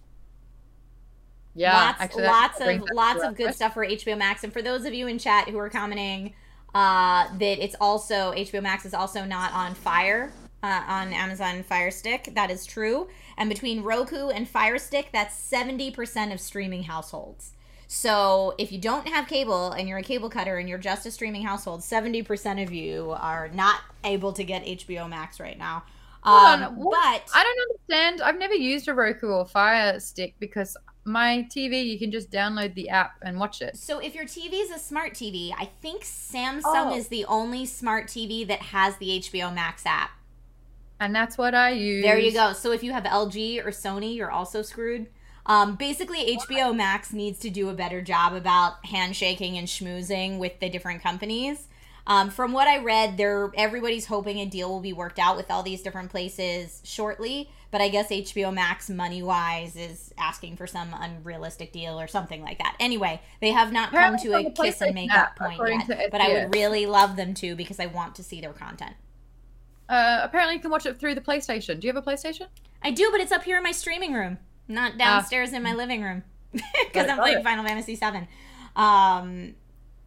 yeah, lots, actually, lots of brings us lots to of good our stuff for H B O Max. And for those of you in chat who are commenting uh, that it's also H B O Max is also not on Fire uh, on Amazon Fire Stick, that is true. And between Roku and Fire Stick, that's seventy percent of streaming households. So if you don't have cable and you're a cable cutter and you're just a streaming household, seventy percent of you are not able to get H B O Max right now. Um, on, but I don't understand. I've never used a Roku or Fire Stick, because my T V, you can just download the app and watch it. So if your T V is a smart T V, I think Samsung Oh. is the only smart T V that has the H B O Max app. And that's what I use. There you go. So if you have L G or Sony, you're also screwed. Um, basically, H B O Max needs to do a better job about handshaking and schmoozing with the different companies. Um, from what I read, they're, everybody's hoping a deal will be worked out with all these different places shortly. But I guess H B O Max, money-wise, is asking for some unrealistic deal or something like that. Anyway, they have not come to a kiss and make up point yet. But I would really love them to, because I want to see their content. Uh, apparently, you can watch it through the PlayStation. Do you have a PlayStation? I do, but it's up here in my streaming room, not downstairs uh, in my living room, because I'm playing Final Fantasy seven. Um,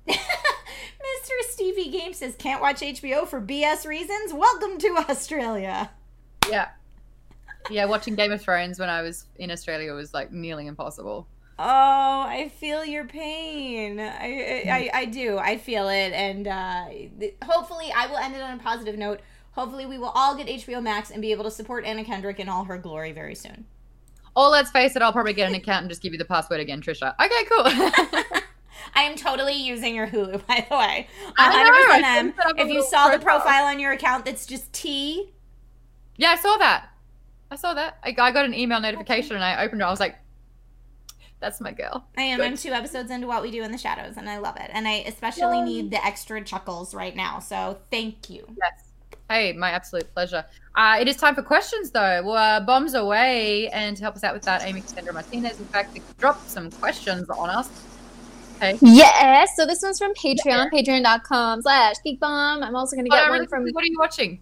Mister Stevie Game says, can't watch H B O for B S reasons? Welcome to Australia. Yeah. Yeah, watching Game of Thrones when I was in Australia was like nearly impossible. Oh, I feel your pain. I I, I do. I feel it. And uh, hopefully I will end it on a positive note. Hopefully we will all get H B O Max and be able to support Anna Kendrick in all her glory very soon. Oh, let's face it, I'll probably get an account and just give you the password again, Trisha. Okay, cool. I am totally using your Hulu, by the way. I one hundred percent know, am. If you saw the profile on your account that's just T. Yeah, I saw that. I saw that. I, I got an email notification and I opened it. I was like, that's my girl. I am. Good. I'm two episodes into What We Do in the Shadows, and I love it. And I especially need the extra chuckles right now, so thank you. Yes. Hey, my absolute pleasure. Uh, it is time for questions, though. Well, uh, bombs away, and to help us out with that, Amy Cassandra Martinez, in fact, dropped some questions on us. Hey. Yes. So this one's from Patreon, yeah. patreon.com slash geekbomb. I'm also going to get oh, one really from... What are you watching?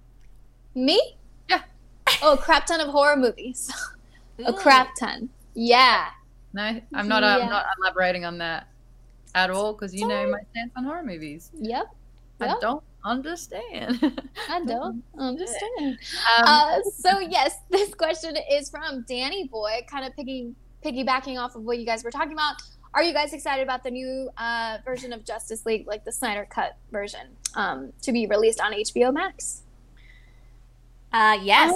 Me? Yeah. Oh, a crap ton of horror movies. Ooh. A crap ton. Yeah. No, I'm not, uh, yeah. I'm not elaborating on that at all, because you know my stance on horror movies. Yep. I yep. don't understand. I don't understand. Um, uh, so, yes, this question is from Danny Boy, kind of piggy, piggybacking off of what you guys were talking about. Are you guys excited about the new uh, version of Justice League, like the Snyder Cut version, um, to be released on H B O Max? Uh, yes. Oh,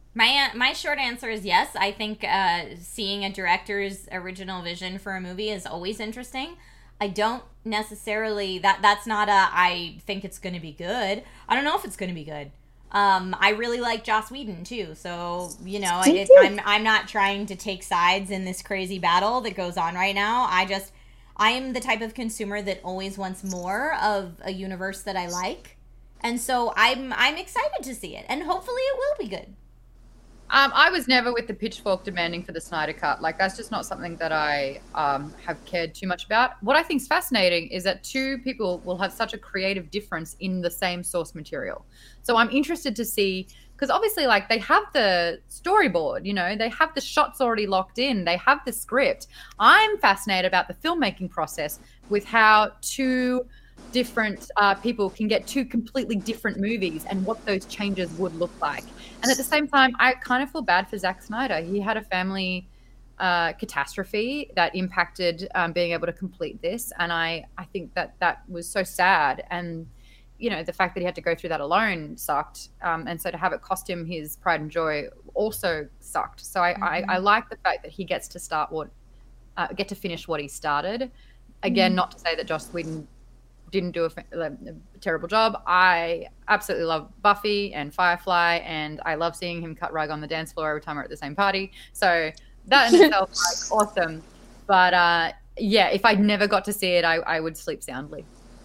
My my short answer is yes. I think uh, seeing a director's original vision for a movie is always interesting. I don't necessarily that that's not a I think it's going to be good. I don't know if it's going to be good. Um, I really like Joss Whedon too, so you know it, I'm I'm not trying to take sides in this crazy battle that goes on right now. I just I am the type of consumer that always wants more of a universe that I like, and so I'm I'm excited to see it, and hopefully it will be good. Um, I was never with the pitchfork demanding for the Snyder Cut. Like, that's just not something that I um, have cared too much about. What I think is fascinating is that two people will have such a creative difference in the same source material. So I'm interested to see, because obviously, like, they have the storyboard, you know, they have the shots already locked in, they have the script. I'm fascinated about the filmmaking process with how two different uh, people can get two completely different movies and what those changes would look like. And at the same time, I kind of feel bad for Zack Snyder. He had a family uh, catastrophe that impacted um, being able to complete this. And I, I think that that was so sad. And, you know, the fact that he had to go through that alone sucked. Um, and so to have it cost him his pride and joy also sucked. So I, mm-hmm. I, I like the fact that he gets to start what, uh, get to finish what he started. Again, mm-hmm. not to say that Joss Whedon didn't do a, a, a terrible job. I absolutely love Buffy and Firefly, and I love seeing him cut rug on the dance floor every time we're at the same party. So that in itself, like, awesome. But uh, yeah, if I'd never got to see it, I, I would sleep soundly.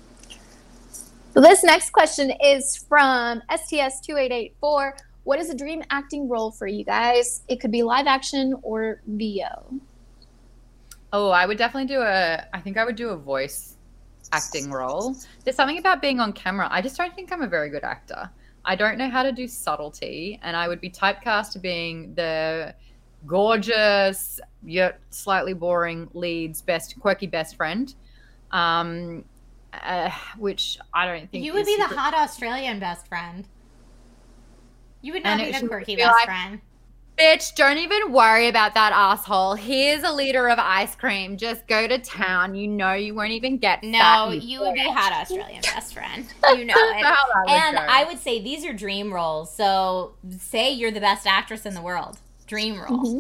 So this next question is from S T S two eight eight four. What is a dream acting role for you guys? It could be live action or V O. Oh, I would definitely do a, I think I would do a voice acting role. There's something about being on camera. I just don't think I'm a very good actor. I don't know how to do subtlety, and I would be typecast to being the gorgeous yet slightly boring lead's best quirky best friend, um, uh, which I don't think you would be super- the hot Australian best friend. You would not and be the quirky be best like, friend. Bitch, don't even worry about that asshole. Here's a liter of ice cream. Just go to town. You know you won't even get No, fat, you, you would be hot Australian best friend. You know That's it. how that would And go. I would say these are dream roles. So say you're the best actress in the world. Dream role. Mm-hmm.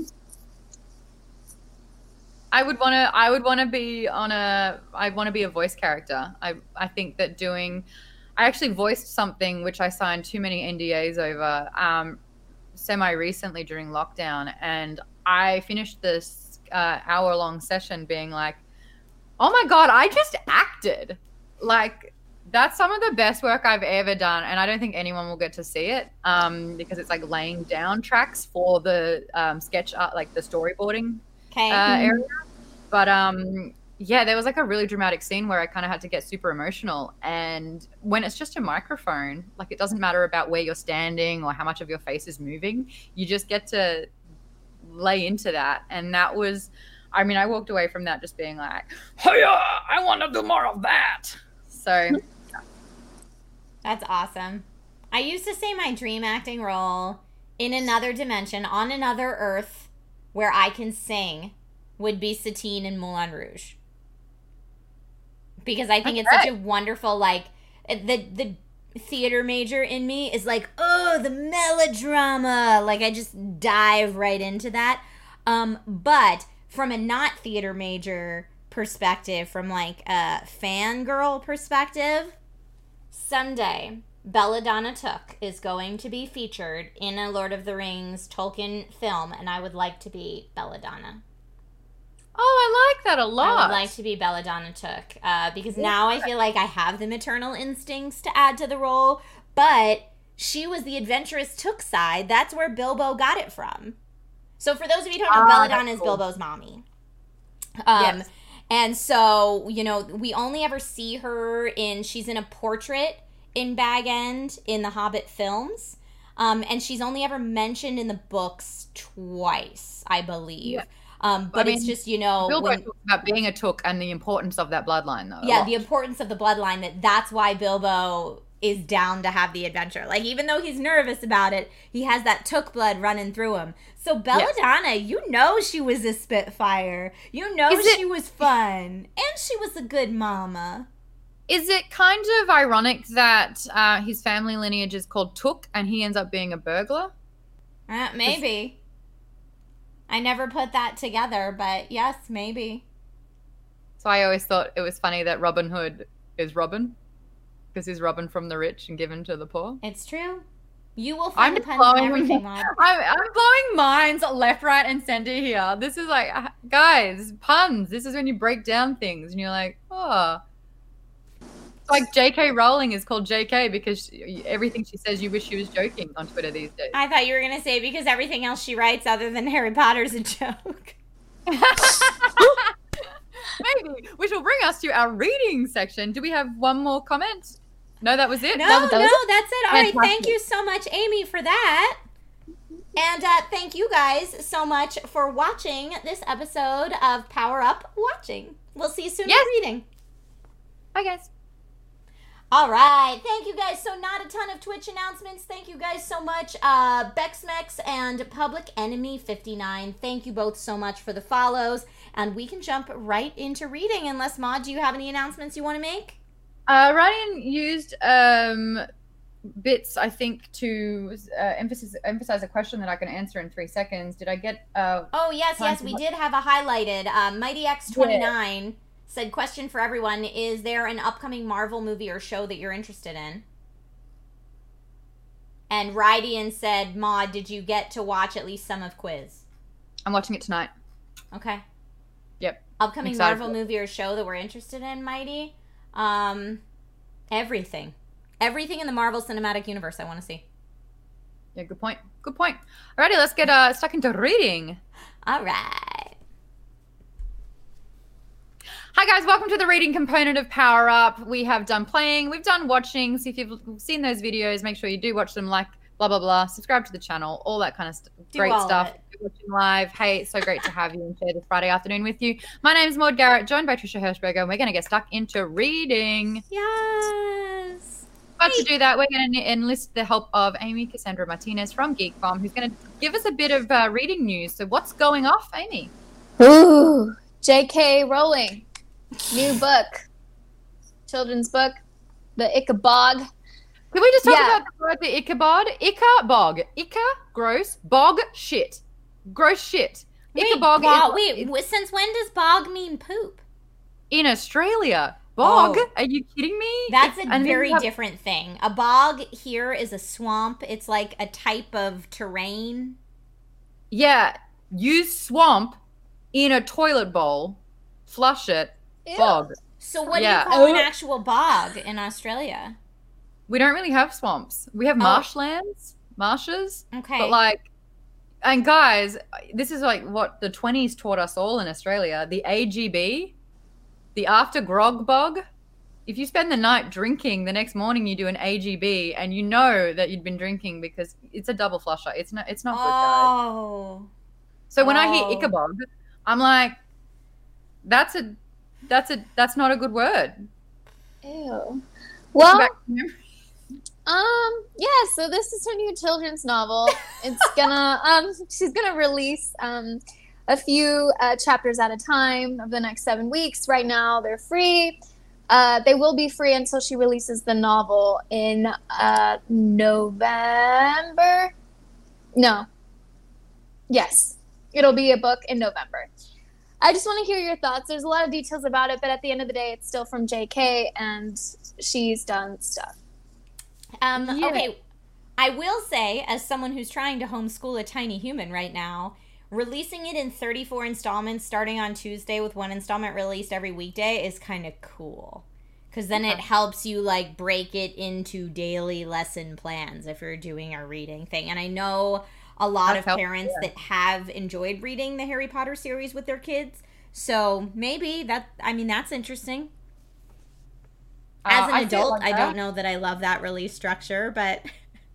I would want to. I would want to be on a. I want to be a voice character. I. I think that doing. I actually voiced something which I signed too many N D As over. Um, semi recently during lockdown, and I finished this uh, hour long session being like, oh my god, I just acted. Like, that's some of the best work I've ever done, and I don't think anyone will get to see it um, because it's like laying down tracks for the um, sketch art, like the storyboarding Okay. uh, area. But um, yeah, there was like a really dramatic scene where I kind of had to get super emotional. And when it's just a microphone, like, it doesn't matter about where you're standing or how much of your face is moving. You just get to lay into that. And that was, I mean, I walked away from that just being like, hiya, I want to do more of that. So That's awesome. I used to say my dream acting role in another dimension, on another Earth, where I can sing, would be Satine in Moulin Rouge. Because I think it's such a wonderful, like, the the theater major in me is like, oh, the melodrama. Like, I just dive right into that. Um, but from a not theater major perspective, from like a fangirl perspective, someday Belladonna Took is going to be featured in a Lord of the Rings Tolkien film, and I would like to be Belladonna. oh, I like that a lot. I would like to be Belladonna Took, uh, because now I feel like I have the maternal instincts to add to the role, but she was the adventurous Took side. That's where Bilbo got it from. So for those of you who don't know, Ah, Belladonna is cool. Bilbo's mommy. Um, Yes. And so, you know, we only ever see her in, she's in a portrait in Bag End in the Hobbit films. Um, and she's only ever mentioned in the books twice, I believe. Yeah. Um, but I mean, it's just, you know, Bilbo when, talks about being a Took and the importance of that bloodline, though. a yeah, lot. the importance of the bloodline, that that's why Bilbo is down to have the adventure. Like, even though he's nervous about it, he has that Took blood running through him. So Belladonna, yes. you know she was a Spitfire. You know Is she it- was fun. And she was a good mama. Is it kind of ironic that uh, his family lineage is called Took and he ends up being a burglar? Uh, maybe. I never put that together, but yes, maybe. So I always thought it was funny that Robin Hood is Robin, because he's Robin from the rich and given to the poor. It's true. You will find I'm the puns in blowing, everything, Maude. I'm, I'm blowing minds left, right, and center here. This is like, guys, puns. This is when you break down things and you're like, oh. It's like J K Rowling is called J K because she, everything she says you wish she was joking on Twitter these days. I thought you were going to say because everything else she writes other than Harry Potter's a joke. Maybe, which will bring us to our reading section. Do we have one more comment? No, that was it. No, That- that was no, it? that's it. All right, Fantastic. thank you so much, Amy, for that. And uh, thank you guys so much for watching this episode of Power Up Watching. We'll see you soon Yes. in reading. Bye, guys. All right. Thank you guys. So not a ton of Twitch announcements. Thank you guys so much. Uh, Bexmex and Public Enemy fifty-nine. Thank you both so much for the follows. And we can jump right into reading. Unless, Maude, do you have any announcements you want to make? Uh, Ryan used um, bits, I think, to uh, emphasize emphasize a question that I can answer in three seconds. Did I get? Uh, Oh, yes, Time yes. to We look. did have a highlighted. Uh, Mighty X twenty-nine said, question for everyone. Is there an upcoming Marvel movie or show that you're interested in? And Rydian said, Maude, did you get to watch at least some of Quiz? I'm watching it tonight. Okay. Yep. Upcoming Excited Marvel for it. movie or show that we're interested in, Mighty? Um, everything. Everything in the Marvel Cinematic Universe I want to see. Yeah, good point. Good point. Alrighty, let's get uh, stuck into reading. All right. Hi guys, welcome to the reading component of Power Up. We have done playing, we've done watching. So if you've seen those videos, make sure you do watch them, like blah blah blah. Subscribe to the channel, all that kind of st- Do great all of stuff. it. If you're watching live, hey, it's so great to have you and share this Friday afternoon with you. My name's Maude Garrett, joined by Trisha Hirschberger, and we're going to get stuck into reading. Yes. But to do that, we're going to enlist the help of Amy Cassandra Martinez from Geek Farm, who's going to give us a bit of uh, reading news. So what's going off, Amy? Ooh, J K Rowling, new book, children's book, the Ichabod. Can we just talk Yeah. about the word the Ichabod? Ica bog. Ica, gross. Bog, shit. Gross shit. Wait, Ichabog bog, is wait, w- since when does bog mean poop? in Australia. Bog? Oh. Are you kidding me? That's a And then very you have- different thing. A bog here is a swamp. It's like a type of terrain. Yeah. Use swamp in a toilet bowl. Flush it. Ew. Bog. So what Yeah. do you call an Oh. actual bog in Australia? We don't really have swamps. We have Oh. marshlands, marshes. Okay. But like, and guys, this is like what the twenties taught us all in Australia. The A G B, the after grog bog. If you spend the night drinking, the next morning you do an A G B, and you know that you'd been drinking because it's a double flusher. It's not. It's not good, guys. oh. So when I Oh. hear Ichabod, I'm like, that's a, that's a, that's not a good word. Ew. Well, Back to memory. um, yeah. So this is her new children's novel. It's gonna, um, she's gonna release um a few uh, chapters at a time over the next seven weeks. Right now, they're free. Uh, they will be free until she releases the novel in uh November. No. Yes, it'll be a book in November. I just want to hear your thoughts. There's a lot of details about it, but at the end of the day, it's still from J K, and she's done stuff. Um, Yeah. Okay, I will say, as someone who's trying to homeschool a tiny human right now, releasing it in thirty-four installments starting on Tuesday with one installment released every weekday is kind of cool. Because then it Okay. helps you, like, break it into daily lesson plans if you're doing a reading thing. And I know a lot That's of helpful, parents yeah. that have enjoyed reading the Harry Potter series with their kids. So maybe that, I mean, that's interesting. As Uh, an I see it adult, like I that. don't know that I love that release structure, but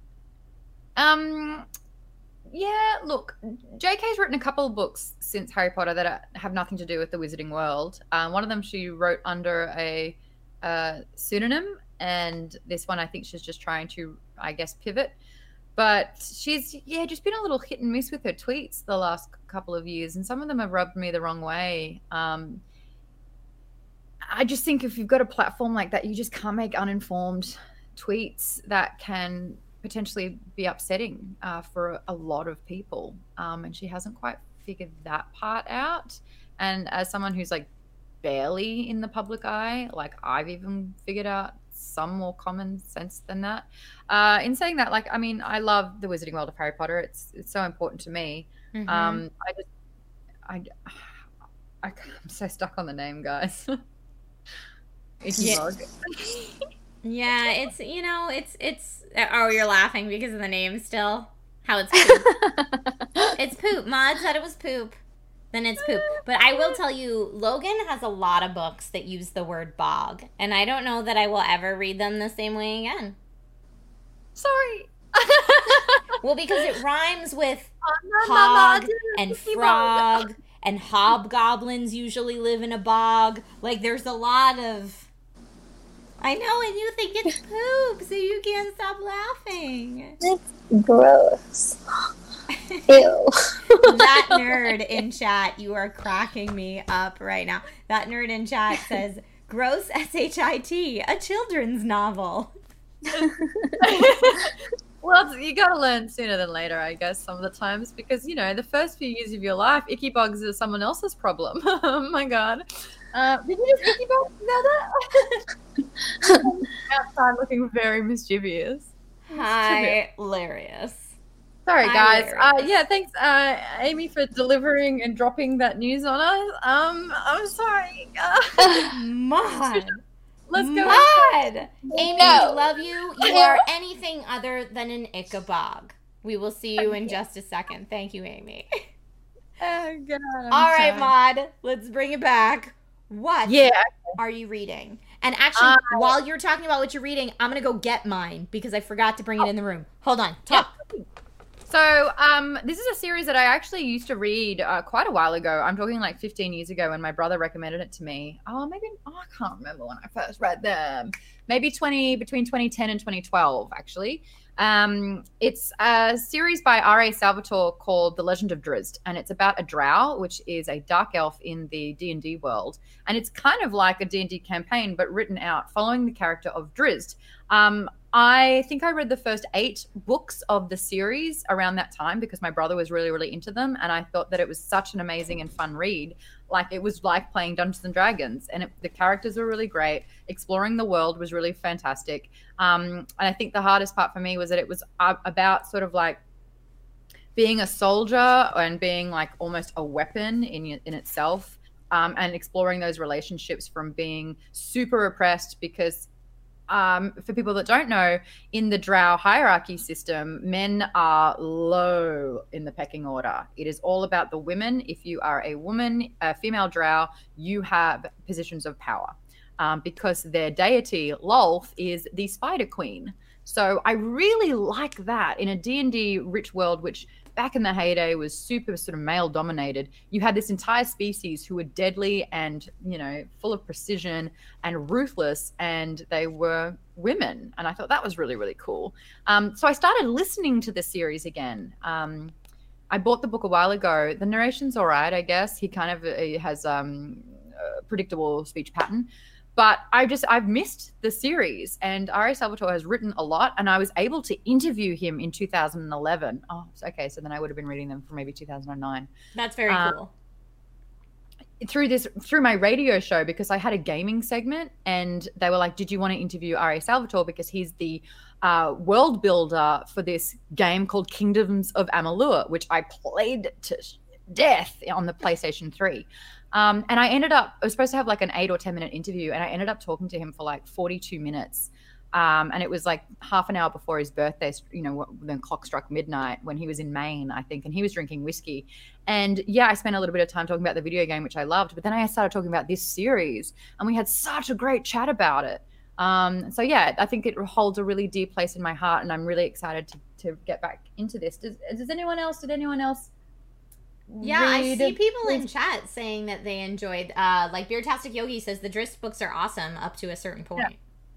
Um, yeah, look, J K's written a couple of books since Harry Potter that are, have nothing to do with the Wizarding World. Um, one of them she wrote under a uh, pseudonym, and this one I think she's just trying to, I guess, pivot. But she's, yeah, just been a little hit and miss with her tweets the last couple of years, and some of them have rubbed me the wrong way. Um, I just think if you've got a platform like that, you just can't make uninformed tweets that can potentially be upsetting uh, for a lot of people. Um, and she hasn't quite figured that part out. And as someone who's like barely in the public eye, like I've even figured out some more common sense than that. Uh, in saying that, like, I mean, I love the Wizarding World of Harry Potter. It's it's so important to me. Mhm. Um, I just, I, I, I'm so stuck on the name, guys. Icky Yeah. Bog. Yeah, it's, you know, it's, it's, oh, you're laughing because of the name still? How it's poop. It's poop. Maud said it was poop. Then it's poop. But I will tell you, Logan has a lot of books that use the word bog, and I don't know that I will ever read them the same way again. Sorry. Well, because it rhymes with Oh, no, hog no, no, and Icky Bog. frog, and hobgoblins usually live in a bog. Like, there's a lot of... I know, and you think it's poop, so you can't stop laughing. It's gross. Ew. That nerd in chat, you are cracking me up right now. That nerd in chat says, gross S H I T, a children's novel. Well, you gotta learn sooner than later, I guess, some of the times, because, you know, the first few years of your life, icky bugs are someone else's problem. Oh my god. Uh, did you just icky bugs together? Outside looking very mischievous. Hilarious. Sorry, guys. Uh, Hilarious. yeah, thanks, uh, Amy, for delivering and dropping that news on us. Um, I'm sorry. Uh, Maud. let's go. Maud. Amy, No. we love you. You are anything other than an Ichabog. We will see you in just a second. Thank you, Amy. Oh, God. I'm All right, tired. Maud. Let's bring it back. What Yeah. are you reading? And actually, Uh, while you're talking about what you're reading, I'm going to go get mine because I forgot to bring it in the room. Hold on. Talk. So, um, this is a series that I actually used to read uh, quite a while ago. I'm talking like fifteen years ago when my brother recommended it to me. Oh, maybe oh, I can't remember when I first read them. Maybe twenty between twenty ten and twenty twelve, actually. Um, it's a series by R A Salvatore called The Legend of Drizzt, and it's about a drow, which is a dark elf in the D and D world, and it's kind of like a D and D campaign, but written out following the character of Drizzt. Um, I think I read the first eight books of the series around that time because my brother was really, really into them, and I thought that it was such an amazing and fun read. Like, it was like playing Dungeons and Dragons, and it, the characters were really great. Exploring the world was really fantastic. Um, and I think the hardest part for me was that it was uh, about sort of like being a soldier and being like almost a weapon in in itself, um, and exploring those relationships from being super oppressed because Um, for people that don't know, in the drow hierarchy system, men are low in the pecking order. It is all about the women. If you are a woman, a female drow, you have positions of power um, because their deity, Lolth, is the Spider Queen. So I really like that in a D and D rich world, which back in the heyday was super sort of male dominated. You had this entire species who were deadly and, you know, full of precision and ruthless, and they were women. And I thought that was really, really cool. Um, so I started listening to the series again. Um, I bought the book a while ago. The narration's all right, I guess. He kind of he has um, a predictable speech pattern. But I just, I've missed the series, and R A Salvatore has written a lot, and I was able to interview him in two thousand eleven. Oh, okay. So then I would have been reading them for maybe two thousand nine. That's very Um, cool. Through this, through my radio show, because I had a gaming segment, and they were like, did you want to interview R A Salvatore? Because he's the uh, world builder for this game called Kingdoms of Amalur, which I played to death on the PlayStation three. Um, and I ended up, I was supposed to have like an eight or ten minute interview, and I ended up talking to him for like forty-two minutes. Um, and it was like half an hour before his birthday, you know, when the clock struck midnight, when he was in Maine, I think, and he was drinking whiskey. And yeah, I spent a little bit of time talking about the video game, which I loved, but then I started talking about this series, and we had such a great chat about it. Um, so yeah, I think it holds a really dear place in my heart, and I'm really excited to, to get back into this. Does, does anyone else, did anyone else Yeah, I read- see people in read- chat saying that they enjoyed, uh, like Beertastic Yogi says the Drizzt books are awesome up to a certain point.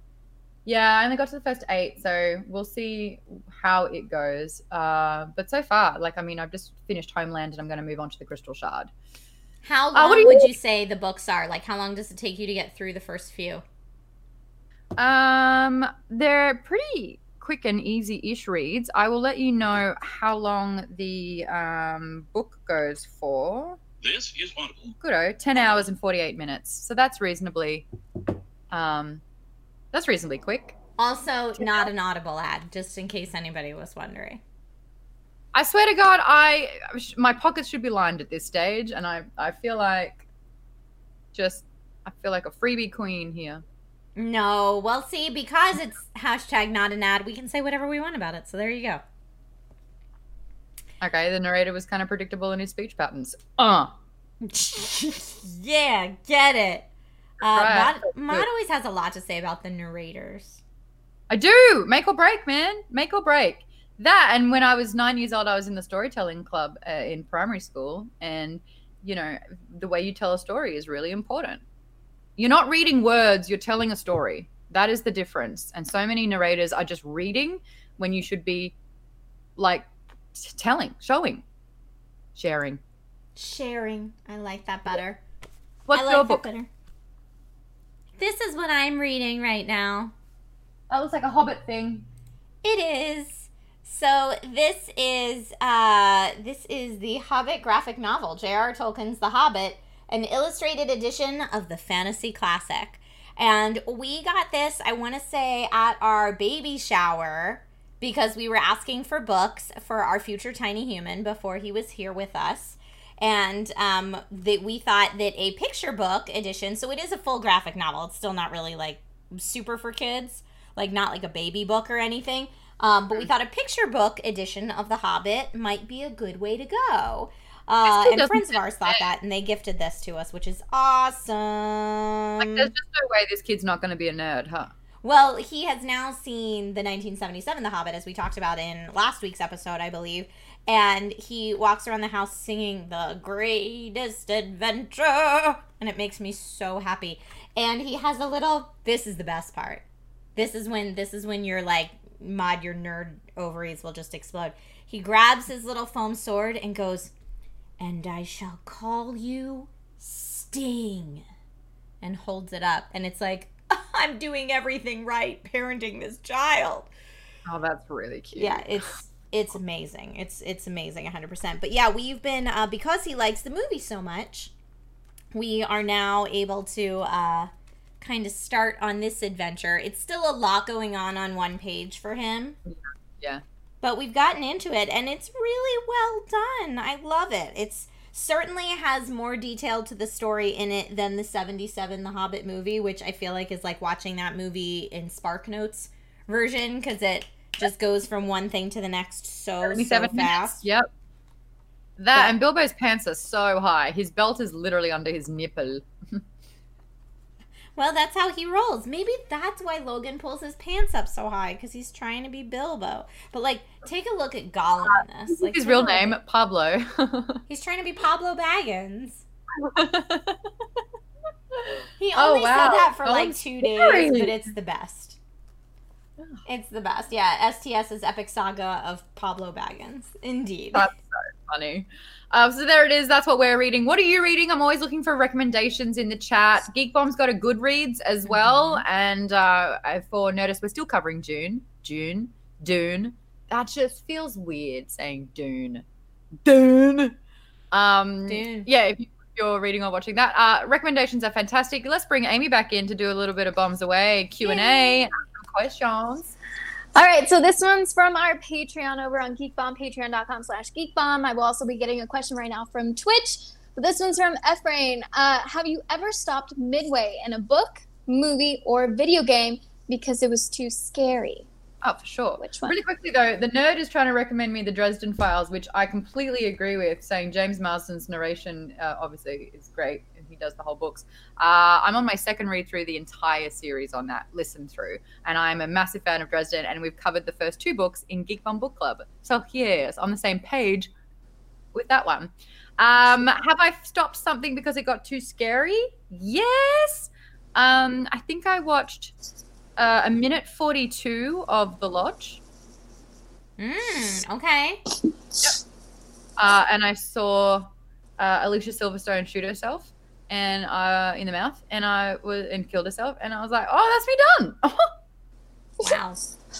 Yeah, I only got to the first eight, so we'll see how it goes. Uh, but so far, like, I mean, I've just finished Homeland, and I'm going to move on to the Crystal Shard. How Uh, long what do you would think? you say the books are? Like, how long does it take you to get through the first few? Um, they're pretty quick and easy-ish reads. I will let you know how long the um, book goes for. This is Audible. Good, ten hours and forty-eight minutes. So that's reasonably, um, that's reasonably quick. Also, not an Audible ad, just in case anybody was wondering. I swear to God, I my pockets should be lined at this stage, and I I feel like just I feel like a freebie queen here. No, well, see, because it's hashtag not an ad, we can say whatever we want about it. So there you go. Okay, the narrator was kind of predictable in his speech patterns. Uh. Yeah, get it. Uh, Right. Maud, Maud always has a lot to say about the narrators. I do. Make or break, man. Make or break. That, and when I was nine years old, I was in the storytelling club uh, in primary school. And, you know, the way you tell a story is really important. You're not reading words, you're telling a story. That is the difference. And so many narrators are just reading when you should be, like, telling, showing, sharing. Sharing. I like that better. What's I like your that book? better. This is what I'm reading right now. That looks like a Hobbit thing. It is. So this is uh this is the Hobbit graphic novel, J R R Tolkien's The Hobbit, an illustrated edition of the fantasy classic. And we got this, I want to say, at our baby shower because we were asking for books for our future tiny human before he was here with us. And um, that we thought that a picture book edition, so it is a full graphic novel. It's still not really like super for kids, like not like a baby book or anything. Um, but we thought a picture book edition of The Hobbit might be a good way to go. Uh, and friends of ours thought that, and they gifted this to us, which is awesome. Like, there's just no way this kid's not going to be a nerd, huh? Well, he has now seen the nineteen seventy-seven The Hobbit, as we talked about in last week's episode, I believe. And he walks around the house singing the greatest adventure. And it makes me so happy. And he has a little, this is the best part. This is when, this is when you're like, Maud, your nerd ovaries will just explode. He grabs his little foam sword and goes, "And I shall call you Sting." And holds it up. And it's like, I'm doing everything right, parenting this child. Oh, that's really cute. Yeah, it's it's amazing. It's it's amazing, one hundred percent. But yeah, we've been, uh, because he likes the movie so much, we are now able to uh, kind of start on this adventure. It's still a lot going on on one page for him. Yeah. But we've gotten into it, and it's really well done. I love it. It's certainly has more detail to the story in it than the seventy-seven The Hobbit movie, which I feel like is like watching that movie in SparkNotes version, because it just goes from one thing to the next so, so fast. Minutes. Yep. That, and Bilbo's pants are so high. His belt is literally under his nipple. Well, that's how he rolls. Maybe that's why Logan pulls his pants up so high, because he's trying to be Bilbo. But, like, take a look at Gollum in this. Like, his real name, Pablo. He's trying to be Pablo Baggins. He Oh, only wow. said that for, Oh, like, two scary. days, but it's the best. It's the best. Yeah, S T S's epic saga of Pablo Baggins. Indeed. That's so funny. Um, so there it is. That's what we're reading. What are you reading? I'm always looking for recommendations in the chat. Geek Bomb's got a Goodreads as well. Mm-hmm. And uh, for Notice, we're still covering June. June. Dune. That just feels weird saying Dune. Dune. Um, Dune. Yeah, if, you, if you're reading or watching that. Uh, recommendations are fantastic. Let's bring Amy back in to do a little bit of Bombs Away Q and A. Questions. All right, so this one's from our Patreon over on GeekBomb, patreon.com slash GeekBomb. I will also be getting a question right now from Twitch. But this one's from Ephraim. Uh, have you ever stopped midway in a book, movie, or video game because it was too scary? Oh, for sure. Which one? Really quickly, though, the nerd is trying to recommend me the Dresden Files, which I completely agree with, saying James Marsden's narration uh, obviously is great, and he does the whole books. Uh, I'm on my second read through the entire series on that, listen through, and I'm a massive fan of Dresden, and we've covered the first two books in Geek Bomb Book Club. So, yes, on the same page with that one. Um, have I stopped something because it got too scary? Yes. Um, I think I watched... Uh, a minute forty-two of The Lodge. Mm, okay. Yep. Uh, and I saw uh, Alicia Silverstone shoot herself and uh, in the mouth, and I was and killed herself, and I was like, "Oh, that's me done." Wow.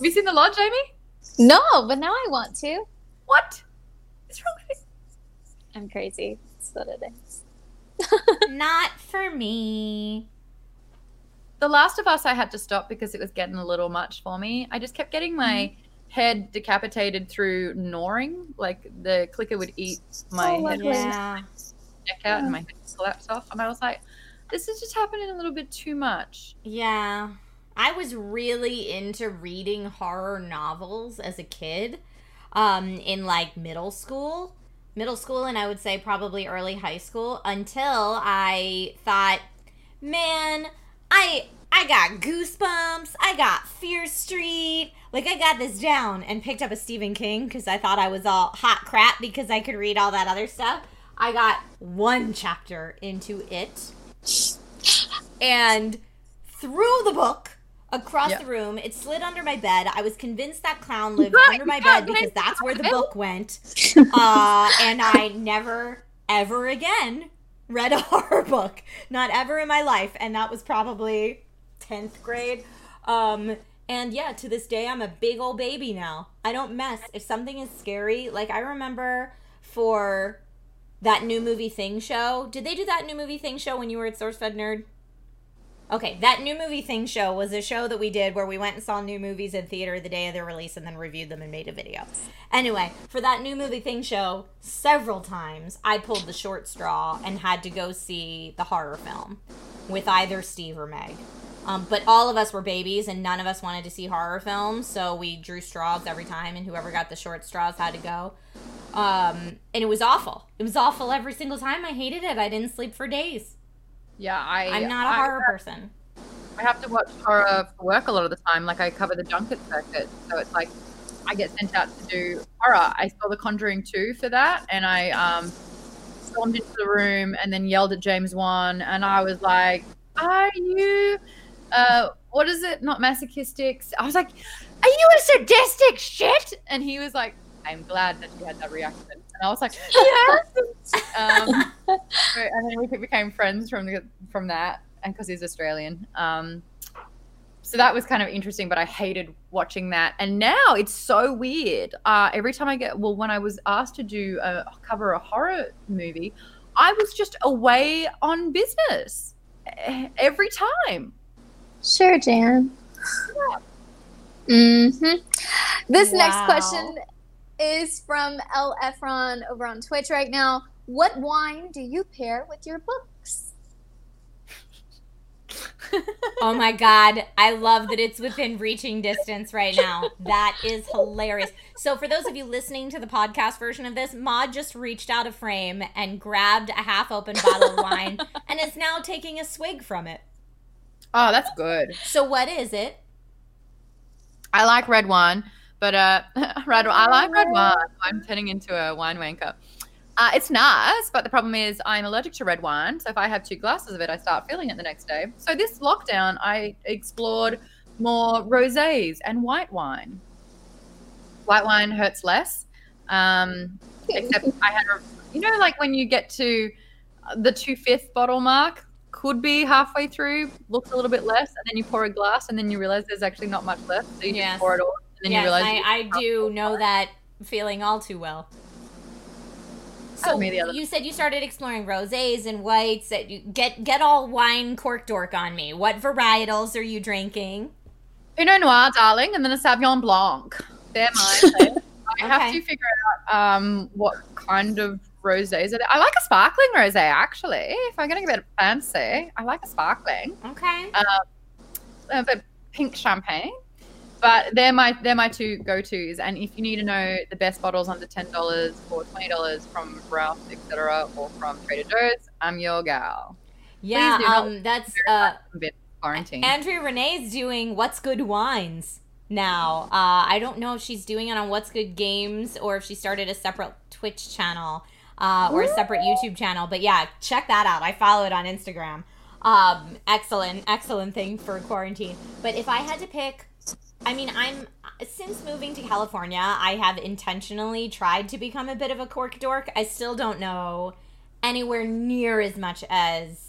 you seen The Lodge, Amy? No, but now I want to. What? What's wrong with you? I'm crazy. That's what it is. Not for me. The Last of Us I had to stop because it was getting a little much for me. I just kept getting my head decapitated through gnawing. Like the clicker would eat my Oh, head lovely. Yeah. neck out and my head collapsed off. And I was like, this is just happening a little bit too much. Yeah. I was really into reading horror novels as a kid, um, in like middle school. Middle school and I would say probably early high school until I thought, man, I I got Goosebumps, I got Fear Street, like I got this down, and picked up a Stephen King because I thought I was all hot crap because I could read all that other stuff. I got one chapter into it and threw the book across Yep. the room. It slid under my bed. I was convinced that clown lived Right, under my yeah, bed because right. that's where the book went. Uh, and I never, ever again read a horror book. Not ever in my life. And that was probably tenth grade. Um, and yeah, to this day, I'm a big old baby now. I don't mess. If something is scary, like I remember for that new movie Thing show. Did they do that new movie Thing show when you were at SourceFed Nerd? Okay, that new movie Thing show was a show that we did where we went and saw new movies in theater the day of their release and then reviewed them and made a video. Anyway, for that new movie Thing show, several times I pulled the short straw and had to go see the horror film with either Steve or Meg. Um, but all of us were babies and none of us wanted to see horror films, so we drew straws every time and whoever got the short straws had to go. Um, and it was awful. It was awful every single time. I hated it. I didn't sleep for days. Yeah, I, I'm not a I, horror person. I have to watch horror for work a lot of the time. Like I cover the junket circuit, so it's like I get sent out to do horror. I saw The Conjuring two for that, and I um, stormed into the room and then yelled at James Wan, and I was like, "Are you, uh, what is it? Not masochistic?" I was like, "Are you a sadistic shit?" And he was like, "I'm glad that you had that reaction." And I was like, "Yes." um, and then we became friends from the, from that, and because he's Australian. Um, so that was kind of interesting, but I hated watching that. And now it's so weird. Uh, every time I get, well, when I was asked to do a cover a horror movie, I was just away on business eh, every time. Sure, Jan. Yeah. Mm-hmm. This Wow. next question is from El Efron over on Twitch right now. What wine do you pair with your books? Oh my god, I love that it's within reaching distance right now. That is hilarious. So for those of you listening to the podcast version of this, Maud just reached out of frame and grabbed a half-open bottle of wine and is now taking a swig from it. Oh, that's good. So what is it? I like red wine, but uh, red. I like red wine. I'm turning into a wine wanker. Uh, it's nice, but the problem is I'm allergic to red wine. So if I have two glasses of it, I start feeling it the next day. So this lockdown, I explored more rosés and white wine. White wine hurts less, um, except I had a, you know, like when you get to the two-fifth bottle mark, could be halfway through, looks a little bit less, and then you pour a glass, and then you realize there's actually not much left, so you Yes. just pour it all, and then Yes, you realize. I, I do know that feeling all too well. So me the other- you said you started exploring rosés and whites. That you get get all wine cork dork on me. What varietals are you drinking? Pinot Noir, darling, and then a Sauvignon Blanc. They're mine. I have Okay. to figure out um, what kind of rosés are there. I like a sparkling rosé, actually. If I'm going to get a bit fancy, I like a sparkling. Okay. Uh, but pink champagne. But they're my they're my two go-tos. And if you need to know the best bottles under ten dollars or twenty dollars from Ralph, et cetera, or from Trader Joe's, I'm your gal. Yeah, do not- um, that's uh, I'm a bit quarantine. Andrea Renee's doing What's Good Wines now. Uh, I don't know if she's doing it on What's Good Games or if she started a separate Twitch channel uh, or a separate YouTube channel. But yeah, check that out. I follow it on Instagram. Um, excellent, excellent thing for quarantine. But if I had to pick, I mean, I'm since moving to California, I have intentionally tried to become a bit of a cork dork. I still don't know anywhere near as much as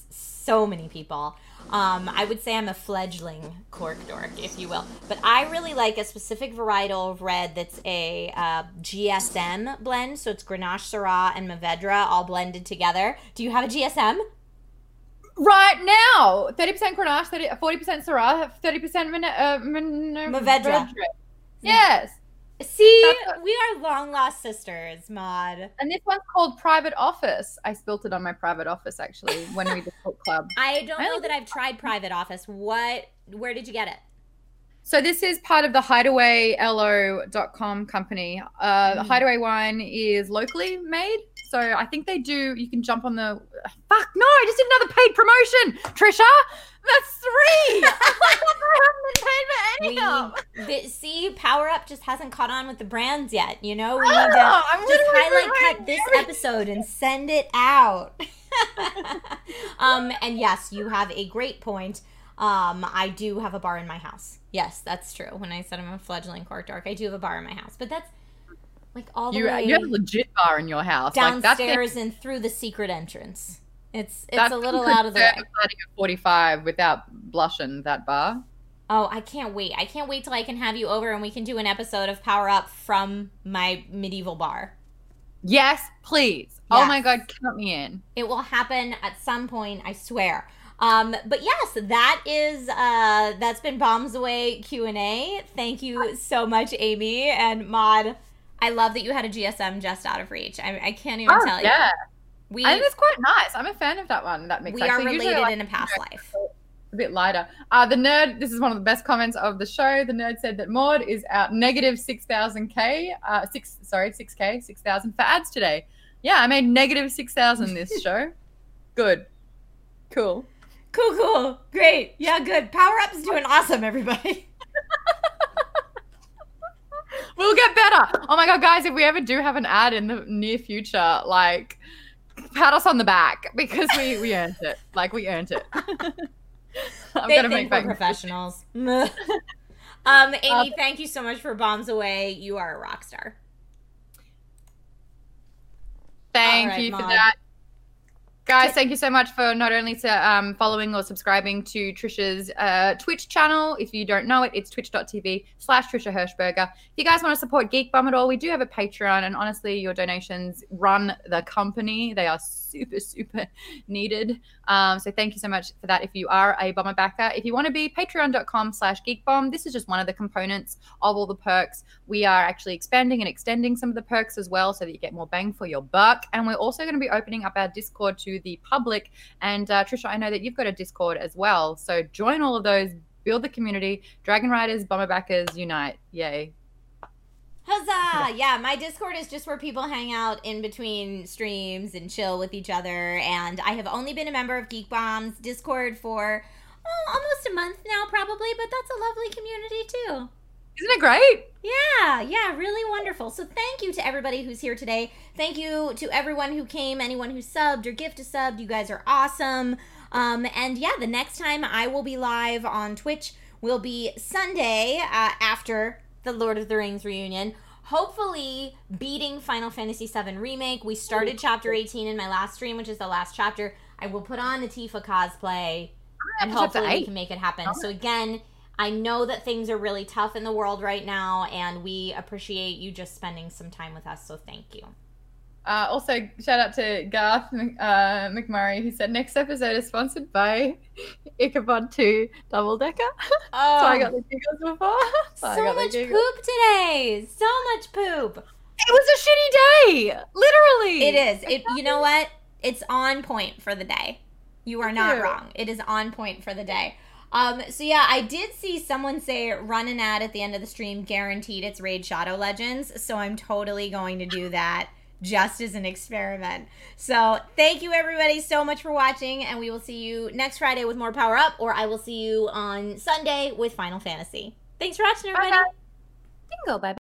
so many people. Um, I would say I'm a fledgling cork dork, if you will. But I really like a specific varietal of red that's a uh, G S M blend. So it's Grenache, Syrah, and Mourvedre all blended together. Do you have a G S M? Right now, thirty percent Grenache, thirty, forty percent Syrah, thirty percent Min- uh, Min- Mourvedre. Yes. See, we are long lost sisters, Maud. And this one's called Private Office. I spilt it on my Private Office, actually, when we did book club. I don't I know like that I've tried Private Office. What? Where did you get it? So this is part of the hideaway L O dot com company. Uh, Mm. Hideaway wine is locally made. So I think they do, you can jump on the, fuck, no, I just did another paid promotion, Trisha. That's three. I haven't been paid for any of them. We, the, see, Power Up just hasn't caught on with the brands yet. You know, we I need don't to know, I'm just literally highlight doing cut this everything. episode and send it out. um, and yes, you have a great point. Um, I do have a bar in my house. Yes, that's true. When I said I'm a fledgling cork dork, I do have a bar in my house. But that's like all the You, way you have a legit bar in your house. downstairs like, and through the secret entrance. It's it's that's a little the out of the way. starting at forty-five without blushing, that bar. Oh, I can't wait. I can't wait till I can have you over and we can do an episode of Power Up from my medieval bar. Yes, please. Oh Yes. my God, count me in. It will happen at some point, I swear. Um, but yes, that is uh, that's been Bombs Away Q and A. Thank you so much, Amy and Maud. I love that you had a G S M just out of reach. I, I can't even Oh, tell yeah. you. We I think it's quite nice. I'm a fan of that one. That mix. we are Actually, usually I related like in a past life. a bit lighter. Uh, the nerd, this is one of the best comments of the show. The nerd said that Maud is out negative six thousand K, uh, six, sorry, six K, six thousand for ads today. Yeah, I made negative six thousand this show. Good. Cool. Cool, cool. Great. Yeah, good. Power Up's doing awesome, everybody. We'll get better. Oh my God, guys, if we ever do have an ad in the near future, like, pat us on the back because we, we earned it. Like, we earned it. I'm They gonna think make we're back. professionals. um, Amy, Uh, thank you so much for Bombs Away. You are a rock star. Thank All right, you for Maud. that. Guys, thank you so much for not only to um, following or subscribing to Trisha's uh, Twitch channel. If you don't know it, it's twitch.tv slash Trisha Hirschberger. If you guys want to support Geek Bum at all, we do have a Patreon, and honestly, your donations run the company. They are super, super needed. Um, so thank you so much for that if you are a Bummer backer. If you want to be, patreon.com slash geekbomb. This is just one of the components of all the perks. We are actually expanding and extending some of the perks as well so that you get more bang for your buck. And we're also going to be opening up our Discord to the public. And uh, Trisha, I know that you've got a Discord as well. So join all of those, build the community. Dragon Riders, Bomber backers, unite. Yay. Huzzah! Yeah, my Discord is just where people hang out in between streams and chill with each other. And I have only been a member of Geek Bomb's Discord for oh, almost a month now, probably. But that's a lovely community, too. Isn't it great? Yeah, yeah, really wonderful. So thank you to everybody who's here today. Thank you to everyone who came, anyone who subbed or gift a subbed. You guys are awesome. Um, and yeah, the next time I will be live on Twitch will be Sunday uh, after the Lord of the Rings reunion. Hopefully beating Final Fantasy seven Remake. We started chapter eighteen in my last stream, which is the last chapter. I will put on a Tifa cosplay and Chapter hopefully we eight. can make it happen. So again, I know that things are really tough in the world right now, and we appreciate you just spending some time with us, so thank you. Uh, also, shout out to Garth uh, McMurray, who said next episode is sponsored by Ichabod two Double Decker. Oh, So I got the giggles before. So I so got the much giggles. poop today. So much poop. It was a shitty day. Literally. It is. It. You know what? It's on point for the day. You are Thank not you. wrong. It is on point for the day. Um, so yeah, I did see someone say run an ad at the end of the stream, guaranteed it's Raid Shadow Legends. So I'm totally going to do that just as an experiment. So thank you everybody so much for watching, and we will see you next Friday with more Power Up, or I will see you on Sunday with Final Fantasy. Thanks for watching, everybody. Bye-bye. You can go bye.